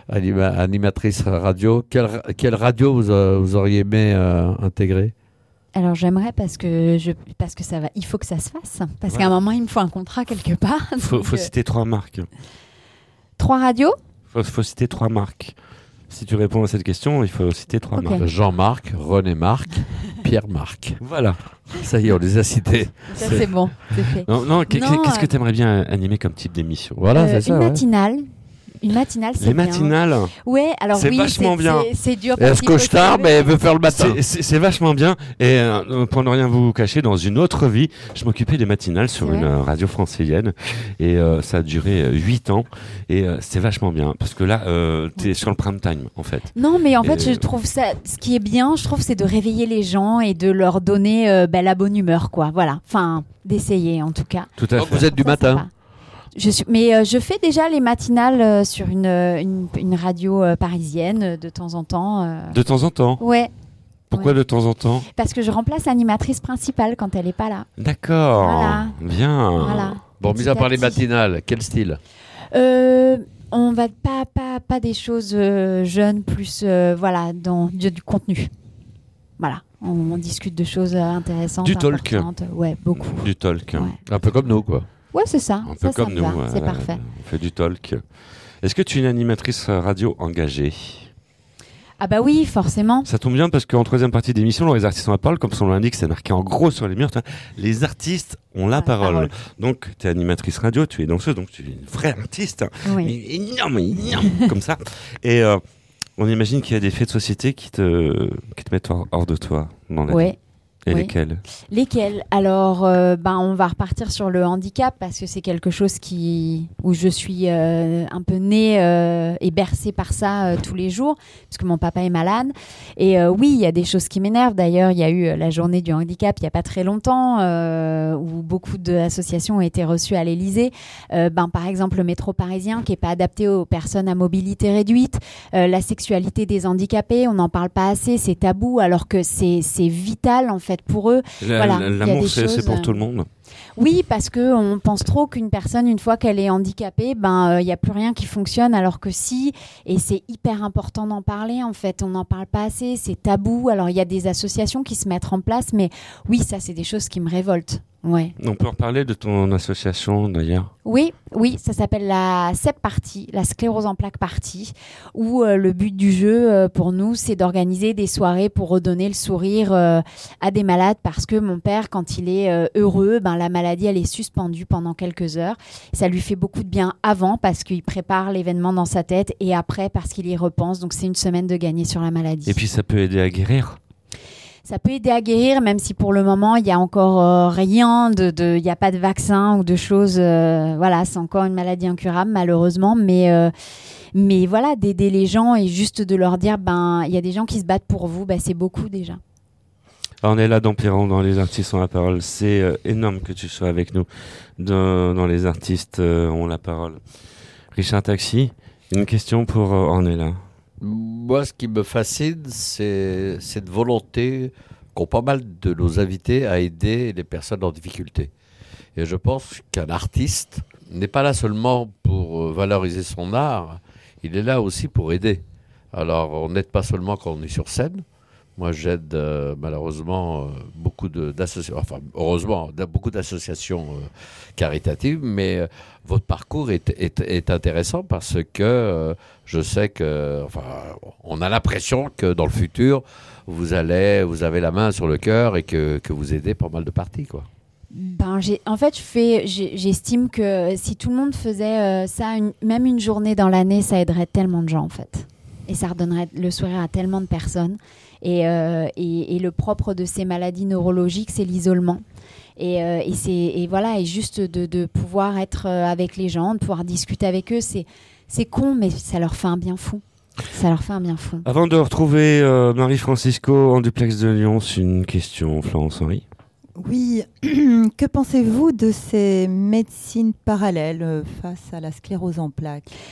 qu'animatrice radio? Quelle, ra- quelle radio vous, a- vous auriez aimé euh, intégrer? Alors j'aimerais parce que je parce que ça va, il faut que ça se fasse. Parce Ouais. qu'à un moment il me faut un contrat quelque part. Faut, donc, faut euh, citer trois marques. Trois radios. Faut, faut citer trois marques. Si tu réponds à cette question, il faut citer trois Ok. marques. Jean-Marc, René-Marc, Pierre-Marc. Voilà. Ça y est, on les a cités. Ça c'est bon, c'est fait. Non, non, qu'est- Non, qu'est-ce que euh, tu aimerais bien animer comme type d'émission? Voilà, Euh, c'est ça. une ouais. matinale. Une matinale, c'est Les bien. matinales, Ouais, alors C'est oui, vachement c'est- bien. c'est- C'est dur. Elle parce se qu'il faut couche tard, se mais elle lever. veut faire le matin. c'est- c'est c'est vachement bien. Et euh, pour ne rien vous cacher, dans une autre vie, je m'occupais des matinales sur C'est une vrai euh, radio francilienne. Et euh, ça a duré huit ans. Et euh, c'est vachement bien. Parce que là, euh, t'es sur le prime time, en fait. Non, mais en fait, Et- je trouve ça. Ce qui est bien, je trouve, c'est de réveiller les gens et de leur donner euh, bah, la bonne humeur, quoi. Voilà. Enfin, d'essayer, en tout cas. Tout à Donc fait. vous êtes du Ça, matin. sympa. Je suis, mais euh, je fais déjà les matinales euh, sur une, euh, une, une radio euh, parisienne euh, de temps en temps. euh. De temps en temps. Ouais, Pourquoi Ouais. de temps en temps? parce que je remplace l'animatrice principale quand elle n'est pas là. D'accord. Voilà. Bien. Voilà. Bon, Petit mis à part à les petit. matinales, quel style? Euh, on va pas, pas, pas des choses euh, jeunes, plus euh, voilà, dans du, du contenu. Voilà, on, on discute de choses euh, intéressantes. Du talk. importantes. Ouais, beaucoup. Du talk. Ouais, Un peu comme nous, quoi. ouais c'est ça. Un ça, peu ça comme me nous. va, C'est euh, parfait. On fait du talk. Est-ce que tu es une animatrice radio engagée? Ah bah oui, forcément. Ça tombe bien parce qu'en troisième partie d'émission, dans les artistes ont la parole, comme son nom l'indique, c'est marqué en gros sur les murs. tu vois, Les artistes ont la La parole. parole. Donc, tu es animatrice radio, tu es danseuse, donc tu es une vraie artiste. Oui. Mais énorme, énorme, comme ça. Et euh, on imagine qu'il y a des faits de société qui te, qui te mettent hors, hors de toi dans la vie. Ouais. Et Oui. lesquels? Lesquels? Alors, euh, ben, on va repartir sur le handicap parce que c'est quelque chose qui où je suis euh, un peu née euh, et bercée par ça euh, tous les jours, parce que mon papa est malade. Et euh, oui, il y a des choses qui m'énervent. D'ailleurs, il y a eu euh, la journée du handicap il y a pas très longtemps euh, où beaucoup d'associations ont été reçues à l'Élysée. Euh, ben, par exemple, le métro parisien qui est pas adapté aux personnes à mobilité réduite, euh, la sexualité des handicapés, on n'en parle pas assez, c'est tabou, alors que c'est c'est vital en fait pour eux. La- Voilà, la- il y a L'amour, des c'est c'est choses, pour euh, tout le monde. Oui, parce que on pense trop qu'une personne, une fois qu'elle est handicapée, ben il y a plus rien qui fonctionne, alors que si, et c'est hyper important d'en parler en fait. On n'en parle pas assez, c'est tabou. Alors il y a des associations qui se mettent en place, mais oui, ça c'est des choses qui me révoltent. Ouais. On peut en parler de ton association d'ailleurs. Oui, oui, ça s'appelle la S E P Party, la sclérose en plaques party, où euh, le but du jeu euh, pour nous, c'est d'organiser des soirées pour redonner le sourire euh, à des malades, parce que mon père, quand il est euh, heureux, ben, la maladie, elle est suspendue pendant quelques heures. Ça lui fait beaucoup de bien avant, parce qu'il prépare l'événement dans sa tête, et après, parce qu'il y repense. Donc, c'est une semaine de gagner sur la maladie. Et puis ça peut aider à guérir. Ça peut aider à guérir, même si pour le moment, il n'y a encore euh, rien, de, de, il n'y a pas de vaccin ou de choses. euh, voilà, c'est encore une maladie incurable, malheureusement. Mais, euh, mais voilà, d'aider les gens et juste de leur dire, ben, il y a des gens qui se battent pour vous, ben, c'est beaucoup déjà. Alors, on est là dans Piron, dans les artistes ont la parole. C'est euh, énorme que tu sois avec nous dans, dans les artistes euh, ont la parole. Richard Taxi, une question pour euh, Ornella. Moi, ce qui me fascine, c'est cette volonté qu'ont pas mal de nos invités à aider les personnes en difficulté. Et je pense qu'un artiste n'est pas là seulement pour euh, valoriser son art, il est là aussi pour aider. Alors, on n'aide pas seulement quand on est sur scène. Moi, j'aide euh, malheureusement euh, beaucoup de- d'associations, enfin, heureusement, d'a- beaucoup d'associations euh, caritatives, mais euh, votre parcours est, est, est intéressant parce que euh, je sais que, enfin, on a l'impression que dans le futur, vous allez, vous avez la main sur le cœur et que, que vous aidez pas mal de parties, quoi. Ben, j'ai, en fait, je fais, j'ai- j'estime que si tout le monde faisait euh, ça, une- même une journée dans l'année, ça aiderait tellement de gens, en fait. Et ça redonnerait le sourire à tellement de personnes. Et, euh, et, et le propre de ces maladies neurologiques, c'est l'isolement. Et, euh, et, c'est, et voilà, et juste de, de pouvoir être euh, avec les gens, de pouvoir discuter avec eux, c'est, c'est con, mais ça leur fait un bien fou. Ça leur fait un bien fou. Avant de retrouver euh, Marie-Francisco en duplex de Lyon, c'est une question, Florence Henry. Oui, que pensez-vous de ces médecines parallèles euh, face à la sclérose en plaques?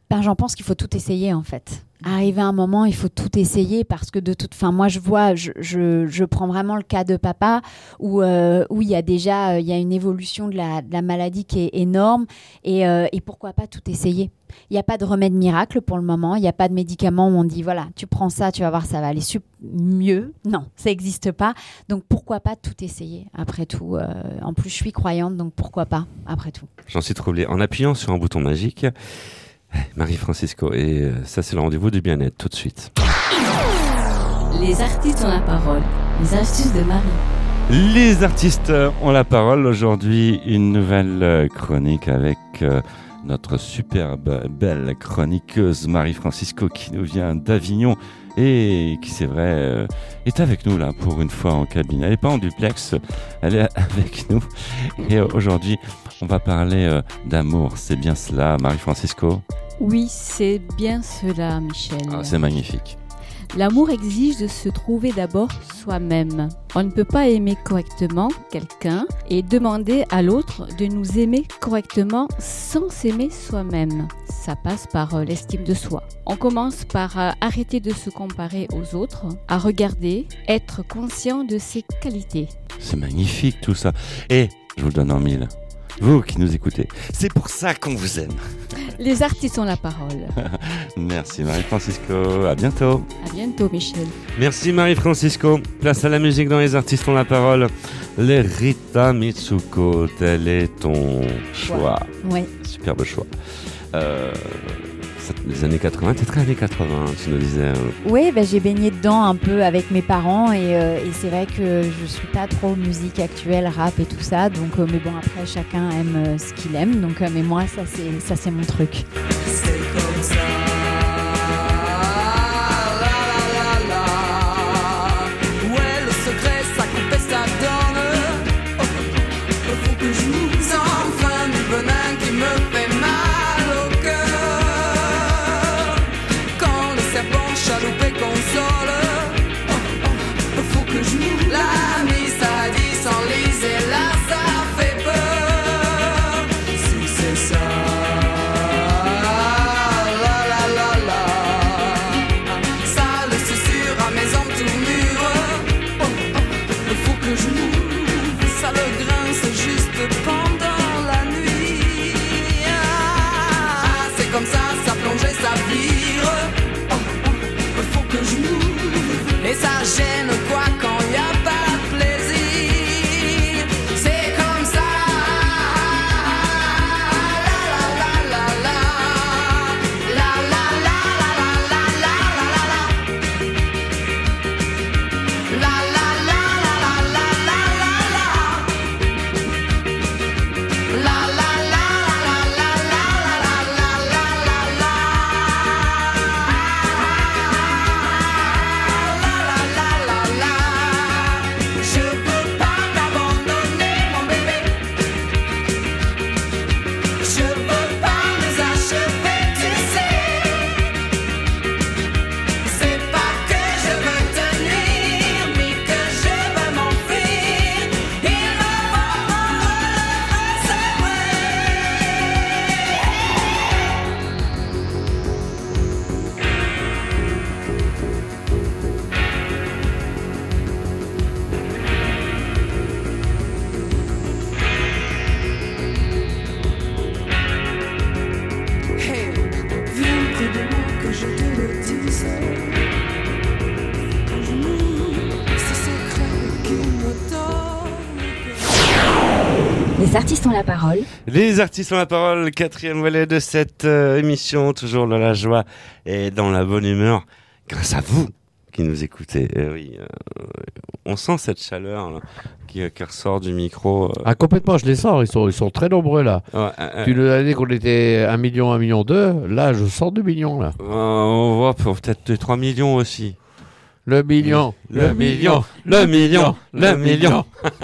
Ben, j'en pense qu'il faut tout essayer en fait. Arrivé à un moment, il faut tout essayer parce que de toute fin, moi je vois, je, je, je prends vraiment le cas de papa où euh, où il y a déjà il y a une évolution de la, de la maladie qui est énorme et, euh, et pourquoi pas tout essayer. Il n'y a pas de remède miracle pour le moment, il n'y a pas de médicament où on dit voilà, tu prends ça, tu vas voir, ça va aller sup- mieux. Non, ça n'existe pas. Donc pourquoi pas tout essayer après tout. Euh, en plus, je suis croyante, donc pourquoi pas après tout. J'en suis troublé. En appuyant sur un bouton magique, Marie-Francisco, et euh, ça c'est le rendez-vous du bien-être tout de suite. Les artistes ont la parole. Les astuces de Marie. Les artistes ont la parole. Aujourd'hui, une nouvelle chronique avec euh, notre superbe, belle chroniqueuse Marie-Francisco qui nous vient d'Avignon et qui, c'est vrai, euh, est avec nous là pour une fois en cabine. Elle n'est pas en duplex, elle est avec nous. Et euh, aujourd'hui, on va parler euh, d'amour. C'est bien cela, Marie-Francisco ? Oui, c'est bien cela, Michel. Ah, c'est magnifique. L'amour exige de se trouver d'abord soi-même. On ne peut pas aimer correctement quelqu'un et demander à l'autre de nous aimer correctement sans s'aimer soi-même. Ça passe par euh, l'estime de soi. On commence par euh, arrêter de se comparer aux autres, à regarder, être conscient de ses qualités. C'est magnifique tout ça. Et je vous le donne en mille. Vous qui nous écoutez, c'est pour ça qu'on vous aime. Les artistes ont la parole. Merci Marie-Francisco, à bientôt. À bientôt, Michel. Merci Marie-Francisco. Place à la musique dans Les artistes ont la parole. Les Rita Mitsuko, tel est ton choix. Oui. Superbe choix. Euh, les années quatre-vingts, t'es très années quatre-vingts, tu nous disais. Oui, ben, j'ai baigné dedans un peu avec mes parents et, euh, et c'est vrai que je suis pas trop musique actuelle, rap et tout ça. Donc, euh, mais bon, après chacun aime euh, ce qu'il aime. Donc, euh, mais moi, ça c'est ça c'est mon truc. C'est comme ça. La, la, la, la. Ouais, le secret, ça coupe et ça donne. Oh, oh, faut que je nous enfin du venin qui me fait mal au cœur. Quand le serpent chaloupé console. Oh, oh, faut que je nous l'ami, ça dit sans liser, là ça fait peur. Si c'est ça. Comme ça, ça plongeait, ça vire. Oh, oh, faut que je m'ouvre. Et ça gêne quoi quand y a pas de plaisir. C'est comme ça. La la la la la. La la la la la la la la la. La la la la la la la la. La la. Les artistes ont la parole. Les artistes ont la parole, quatrième volet de cette euh, émission, toujours dans la joie et dans la bonne humeur, grâce à vous qui nous écoutez. Et oui, euh, on sent cette chaleur là, qui, qui ressort du micro. Euh. Ah complètement, je les sens, ils sont, ils sont très nombreux là. Ouais, euh, tu nous as dit qu'on était un million, un million deux, là je sens deux millions là. Euh, on voit pour peut-être trois millions aussi. Le million, le, le million, le million, le million.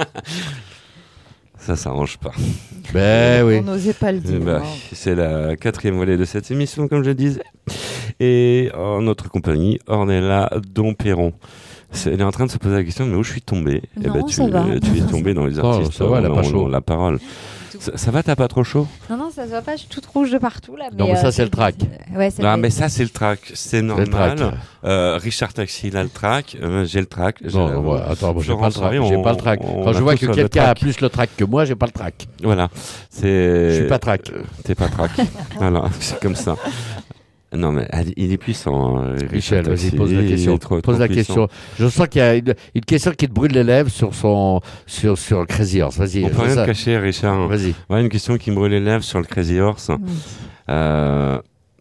Ça s'arrange pas. Ben oui. On n'osait pas le dire. Bah, c'est la quatrième volet de cette émission, comme je le disais. Et en notre compagnie, Ornella Domperron. C'est, elle est en train de se poser la question, mais où je suis tombé? Non, eh ben, tu, ça va. tu es tombé dans les artistes. Oh, ça va, elle a pas chaud. La parole. tout. Ça, ça va, t'as pas trop chaud? Non, non, ça se voit pas, je suis toute rouge de partout là. Mais Non, mais ça, euh, c'est le trac. Ouais, c'est Non, le- mais ça, c'est le trac. C'est le normal. trac. Euh, Richard Taxi, il a le trac. Euh, j'ai le trac. J'ai- Non, ouais, attends, moi, j'ai pas le Florence trac. Marie, J'ai on- pas le trac. on Quand a je vois tous que le quelqu'un a trac. plus le trac que moi, j'ai pas le trac. Voilà. C'est. Je suis pas trac. Euh, T'es pas trac. Voilà, c'est comme ça. Non, mais elle- il est puissant, euh, Richard Michel, vas-y, Taxi. pose la Il est question. trop- Pose trop la puissant. question. Je sens qu'il y a une, une question qui te brûle les lèvres sur son, sur, sur Crazy Horse. Vas-y. On peut fais rien ça. te cacher, Richard. Vas-y. Ouais, une question qui me brûle les lèvres sur le Crazy Horse. Euh,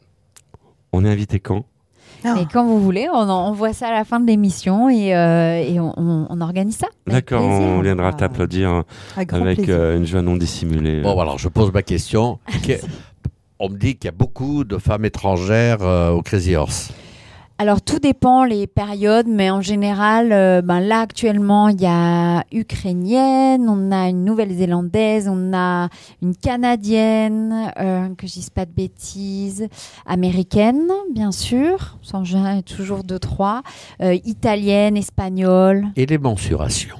on est invité quand? Ah. Et quand vous voulez, on, en- on voit ça à la fin de l'émission et, euh, et on, on- on organise ça. Avec D'accord, plaisir. on viendra Ah. t'applaudir Un grand avec plaisir. euh, une joie non dissimulée. Bon, alors, je pose ma question. Que- On me dit qu'il y a beaucoup de femmes étrangères euh, au Crazy Horse. Alors tout dépend les périodes, mais en général, euh, ben là actuellement il y a ukrainienne, on a une nouvelle-zélandaise, on a une canadienne, euh, que je dise pas de bêtises, américaine bien sûr, sans jamais toujours deux trois, euh, italienne, espagnole. Et les mensurations.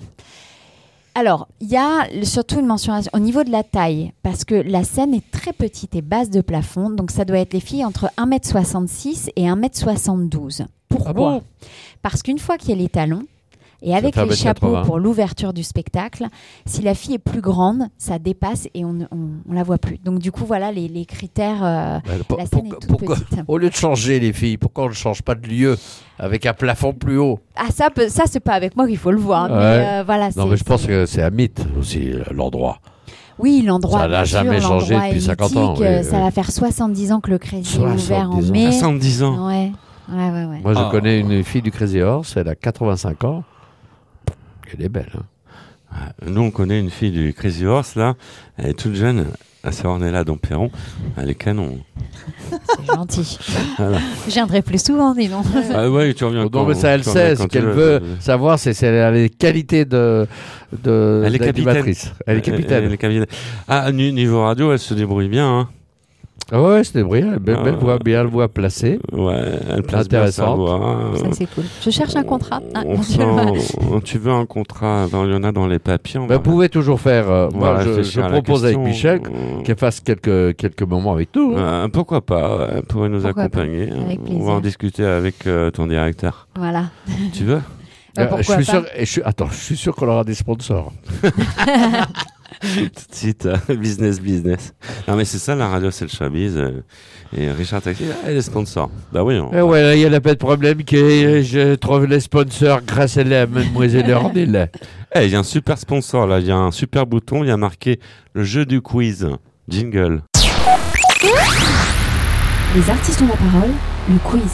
Alors, il y a le- surtout une mensuration au niveau de la taille, parce que la scène est très petite et basse de plafond, donc ça doit être les filles entre un mètre soixante-six et un mètre soixante-douze. Pourquoi? Ah bon? Parce qu'une fois qu'il y a les talons, et Ça avec fait un les mètre chapeaux quatre-vingts. pour l'ouverture du spectacle, si la fille est plus grande, ça dépasse et on ne on, on la voit plus. Donc du coup, voilà les, les critères. euh, Ouais, pour- la scène pourquoi- est toute pourquoi- petite. Au lieu de changer les filles, pourquoi on ne change pas de lieu avec un plafond plus haut? Ah ça, peut- ça c'est pas avec moi qu'il faut le voir. Mais Ouais. euh, voilà. Non, c'est- mais je pense c'est- que c'est un mythe aussi, euh, l'endroit. Oui, l'endroit. Ça n'a bien sûr, jamais changé l'endroit depuis est cinquante ans, mythique, oui, euh, ça oui. va faire soixante-dix ans que le Crazy est ouvert en soixante-dix ans. mai. soixante-dix ans. Ouais, ouais, ouais. ouais. Moi, je Ah. connais une fille du Crazy Horse, elle a quatre-vingt-cinq ans. Elle est belle. Hein. Nous, on connaît une fille du Crazy Horse, là. Elle est toute jeune. À savoir Nella Domperon. Elle est canon. C'est gentil. Voilà. Je viendrai plus souvent, dis donc. Ah ouais, tu reviens Non, quand- mais ça, elle tu reviens sait. quand Ce tu qu'elle veux. veut savoir, c'est si elle a les qualités de, de Elle est capitaine. d'animatrice. Elle est capitaine. Elle est capitaine. Ah, nu- niveau radio, elle se débrouille bien. Hein. Ah ouais, c'est brillant. Belle, belle Ah. voix, bien voix placée. Ouais, elle place bien sa Intéressante. voix. Ça, c'est cool. Je cherche un contrat. Ah, On sent- tu veux un contrat, dans- il y en a dans les papiers. on Ben, va- vous pouvez toujours faire. euh, on moi, va je, réfléchir je à la propose avec question. Michel qu'elle fasse quelques, quelques moments avec nous. hein. Euh, pourquoi pas, ouais, elle pourrait nous Pourquoi accompagner. Avec On plaisir. va en discuter avec euh, ton directeur. Voilà. Tu veux Euh, Euh, pourquoi je suis pas sûr, et je suis, attends, je suis sûr qu'on aura des sponsors. Tout de suite, euh, business, business. Non, mais c'est ça, la radio, c'est le showbiz. euh, et Richard Taxi, ah, il est sponsor. Bah oui. On... Eh ouais, là, il y a pas de problème que euh, je trouve les sponsors grâce à la mademoiselle Ornella. Eh, il y a un super sponsor, là. Il y a un super bouton. Il y a marqué le jeu du quiz. Jingle. Les artistes ont la parole, le quiz.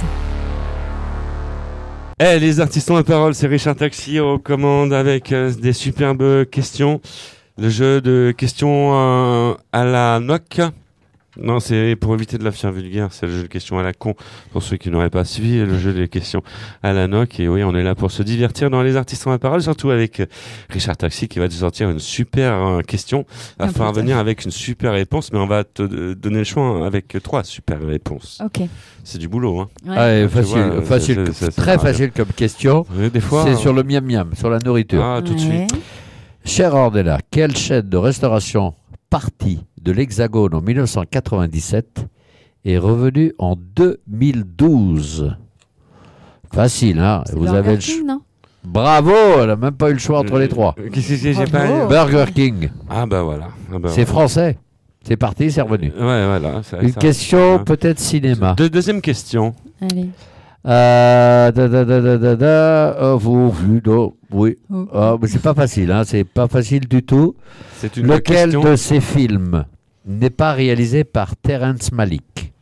Eh, les artistes ont la parole, c'est Richard Taxi aux commandes avec euh, des superbes questions. Le jeu de questions euh, à la noc. Non, c'est pour éviter de la faire vulgaire, c'est le jeu de questions à la con. Pour ceux qui n'auraient pas suivi, le jeu des questions à la noc. Et oui, on est là pour se divertir dans les artistes ont la parole, surtout avec euh, Richard Taxi qui va te sortir une super euh, question. Il va Ah, falloir putain. venir avec une super réponse, mais on va te euh, donner le choix hein, avec trois super réponses. Ok. C'est du boulot, hein. Ouais. Ah, et Tu facile, vois, c'est- facile, c'est- c'est- très c'est- facile comme question. Oui, des fois. C'est euh, sur le miam miam, sur la nourriture. Ah, tout de Ouais. suite. Cher Ornella, quelle chaîne de restauration partie de l'Hexagone en mille neuf cent quatre-vingt-dix-sept est revenue en deux mille douze? Facile, hein? C'est Vous Burger avez le King, choix. non Bravo, elle n'a même pas eu le choix entre les trois. Euh, Qu'est-ce que c'est j'ai Bravo. pas... Burger King, Ah bah voilà. Ah bah c'est voilà. français. C'est parti, c'est revenu. Ouais, voilà. ça- Une ça- question ça- peut-être cinéma. De- deuxième question. Allez. Euh, da, da, da, da, da, da, euh, vous, vous, non, oui. Oh. Ah, mais c'est pas facile, hein, c'est pas facile du tout. C'est une Lequel question. de ces films n'est pas réalisé par Terrence Malick?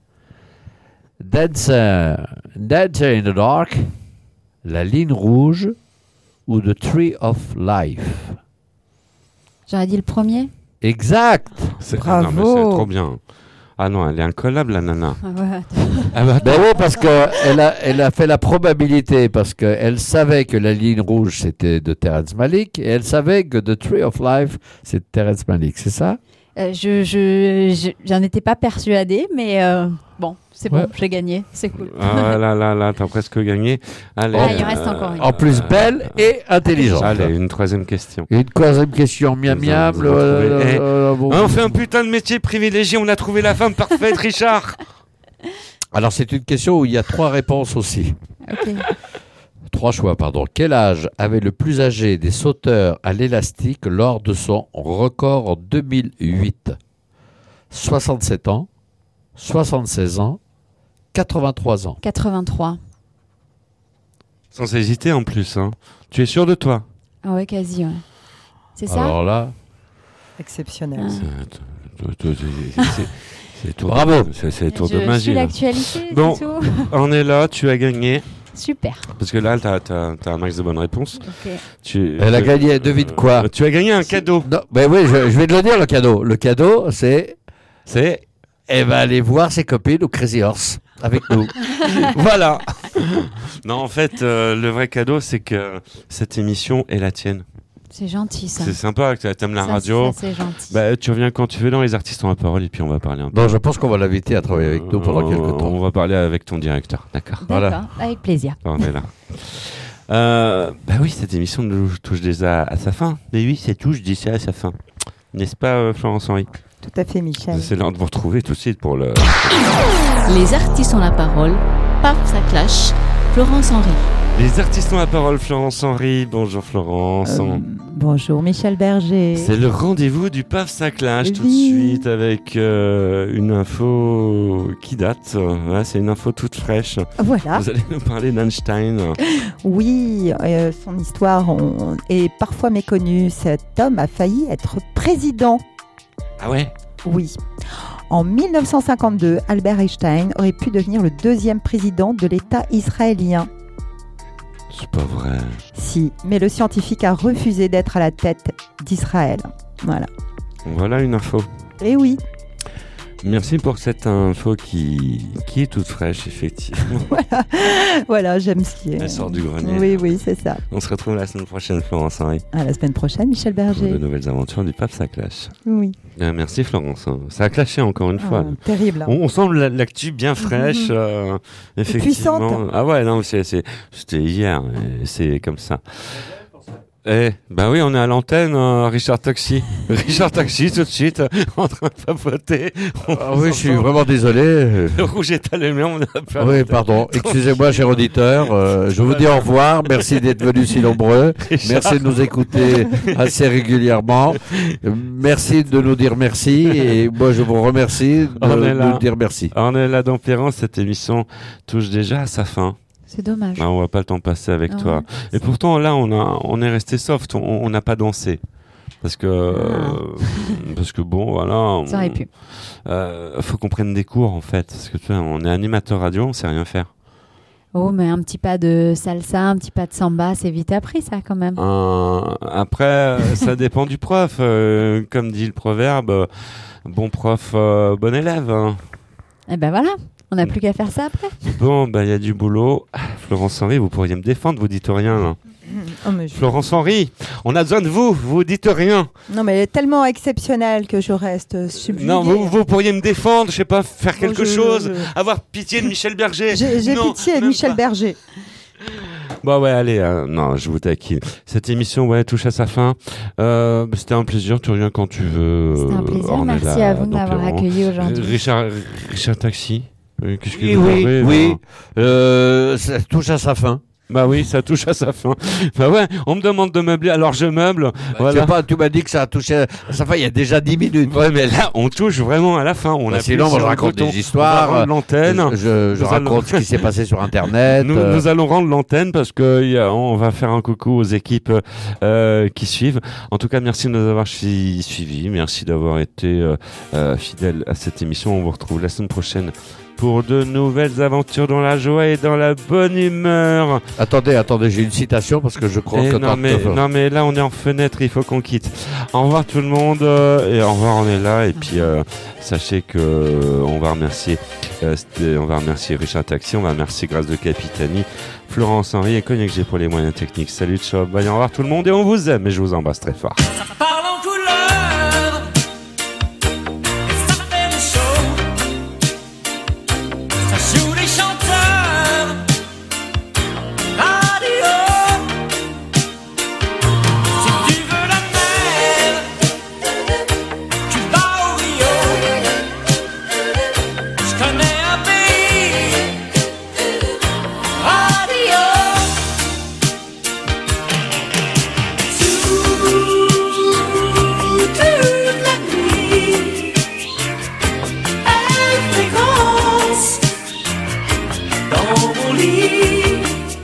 Dancer, Dancer in the Dark, La Ligne Rouge ou The Tree of Life? J'aurais dit le premier. Exact. C'est- Bravo. Ah, non, mais c'est trop bien. Ah non, elle est incollable, la nana. Ah ouais. Ah bah, Ben oui, parce qu'elle a, elle a fait la probabilité, parce qu'elle savait que La Ligne Rouge, c'était de Terrence Malick, et elle savait que The Tree of Life, c'est de Terrence Malick, c'est ça? Euh, je, je, je- j'en étais pas persuadée, mais euh, bon, c'est bon, Ouais. j'ai gagné, c'est cool. Ah là là là, t'as presque gagné. Allez, Ah, il en reste encore une. En plus, belle et intelligente. Allez, une troisième question. Et une troisième question, miam Vous miam. avez- vous avez le- trouvé- le- le- bon. Ah, on fait un putain de métier privilégié, on a trouvé la femme parfaite, Richard. Alors, c'est une question où il y a trois réponses aussi. Ok. Trois choix, pardon. Quel âge avait le plus âgé des sauteurs à l'élastique lors de son record en deux mille huit? soixante-sept ans, soixante-seize ans, quatre-vingt-trois ans. quatre-vingt-trois. Sans hésiter en plus, hein. Tu es sûr de toi? Ah ouais, quasi, ouais. C'est ça? Alors là, Exceptionnel. C'est- c'est- c'est tour Bravo. de- C'est c'est tour Je de magie. suis là. l'actualité, Bon. c'est tout. On est là, tu as gagné. Super. Parce que là, t'as as, un max de bonnes réponses. Ok. Tu, elle a tu- gagné, devine euh, quoi? Tu as gagné un cadeau. Non, ben oui, je, je vais te le dire, le cadeau. Le cadeau, c'est... C'est Elle va aller voir ses copines au Crazy Horse avec nous. Voilà. Non, en fait, euh, le vrai cadeau, c'est que cette émission est la tienne. C'est gentil, ça. C'est sympa, que t'aimes la Ça, radio. ça, c'est gentil. Bah, tu reviens quand tu veux dans les artistes ont la parole et puis on va parler un peu. Non, je pense qu'on va l'inviter à travailler avec nous pendant Euh, quelques temps. On va parler avec ton directeur, d'accord. D'accord, voilà. avec plaisir. On est là. Euh, bah oui, cette émission nous touche déjà à sa fin. Mais oui, ça touche déjà à sa fin. N'est-ce pas, euh, Florence-Henri? Tout à fait, Michel. C'est l'heure de vous retrouver tout de suite pour le... Les artistes ont la parole. Paf, ça clash. Florence Henry. Les artistes ont la parole, Florence-Henri. Bonjour Florence. Euh, bonjour, Michel Berger. C'est le rendez-vous du Paf ça clash tout de Oui. suite avec euh, une info qui date. Ouais, c'est une info toute fraîche. Voilà. Vous allez nous parler d'Einstein. Oui, euh, son histoire on- est parfois méconnue. Cet homme a failli être président. Ah ouais? Oui. En mille neuf cent cinquante-deux, Albert Einstein aurait pu devenir le deuxième président de l'État israélien. C'est pas vrai. Si, mais le scientifique a refusé d'être à la tête d'Israël. Voilà. Voilà une info. Et oui, Merci pour cette info qui, qui est toute fraîche, effectivement. voilà, j'aime ce qui est. Elle sort du grenier. Oui, oui, c'est ça. On se retrouve la semaine prochaine, Florence-Henri, À la semaine prochaine, Michel pour de Berger. nouvelles aventures du Pape ça clash. Oui. Euh, merci Florence. Ça a clashé encore une fois. Ah, terrible. hein. On, on sent la- l'actu bien fraîche, Mhm. euh, effectivement. puissante. Ah ouais, non, c'est, c'est, c'était hier, et c'est comme ça. Eh, bah oui, on est à l'antenne, euh, Richard Taxi. Richard Taxi, tout de suite, en train de papoter. On Ah oui, je suis s'entend. vraiment désolé. Le rouge est allumé, on est un peu à Oui, l'antenne. pardon. Excusez-moi, cher auditeur. Euh, je vous dis au revoir. Merci d'être venus si nombreux. Richard. Merci de nous écouter assez régulièrement. Euh, Merci de nous dire merci. Et moi, je vous remercie de On est là. nous dire merci. On est là dans Perrin, cette émission touche déjà à sa fin. C'est dommage. Ah, on va pas le temps passer avec Ah toi. ouais. Et pourtant, là, on, a, on est resté soft, on on n'a pas dansé. Parce que, euh, parce que bon, voilà. on- Ça aurait pu. Euh, faut qu'on prenne des cours, en fait. Parce que tu vois, on est animateur radio, on sait rien faire. Oh, mais un petit pas de salsa, un petit pas de samba, c'est vite appris, ça, quand même. Euh, après, euh, ça dépend du prof. Euh, comme dit le proverbe, euh, bon prof, euh, bon élève. hein. Eh ben voilà, on n'a plus qu'à faire ça après. Bon, bah, il y a du boulot. Ah, Florence Henry, vous pourriez me défendre, vous dites rien. là. Oh, mais je- Florence Henry, on a besoin de vous, vous dites rien. Non, mais elle est tellement exceptionnelle que je reste subjuguée. Non, vous, vous pourriez me défendre, je sais pas, faire quelque je- chose, je- avoir pitié de Michel Berger. J'ai j'ai Non, pitié de même Michel pas. Berger. Bon, ouais, allez, euh, non, je vous taquine. Cette émission, ouais, touche à sa fin. Euh, bah, c'était un plaisir, tu reviens quand tu veux. C'était un Euh, plaisir, on est merci là, à vous de dans m'avoir Perron. accueilli aujourd'hui. Richard, Richard Taxi, euh, qu'est-ce que Oui, vous oui, avez, oui. là Euh, ça touche à sa fin. Bah oui, ça touche à sa fin. Bah ouais, on me demande de meubler, alors je meuble. Je voilà. sais pas, tu m'as dit que ça a touché à sa fin il y a déjà dix minutes. Ouais, mais là, on touche vraiment à la fin. On Bah, appuie sinon, moi, sur je le raconte bouton. des histoires. On va rendre l'antenne. Je, je, je Nous allons- raconte ce qui s'est passé sur Internet. Nous, euh, nous allons rendre l'antenne parce que y a- on va faire un coucou aux équipes euh, qui suivent. En tout cas, merci de nous avoir chi- suivis. Merci d'avoir été euh, euh, fidèles à cette émission. On vous retrouve la semaine prochaine pour de nouvelles aventures dans la joie et dans la bonne humeur. Attendez, attendez, j'ai une citation parce que je crois Et que non, t'as- mais, non mais là on est en fenêtre, il faut qu'on quitte. Au revoir tout le monde euh, et au revoir, on est là et puis euh, sachez que euh, on va remercier euh, c'était- on va remercier Richard Taxi, on va remercier Grâce de Capitani, Florence Henry et Cognac G pour les moyens techniques. Salut ciao, bye, au revoir tout le monde et on vous aime et je vous embrasse très fort. Parle en couleur, tenez à vie. Radio. Toute la nuit, elle fréquence dans mon lit.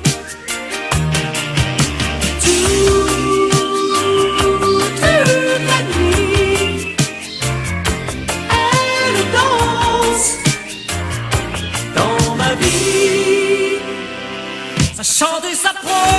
Toute la nuit, elle danse dans ma vie. Ça chante et ça prend.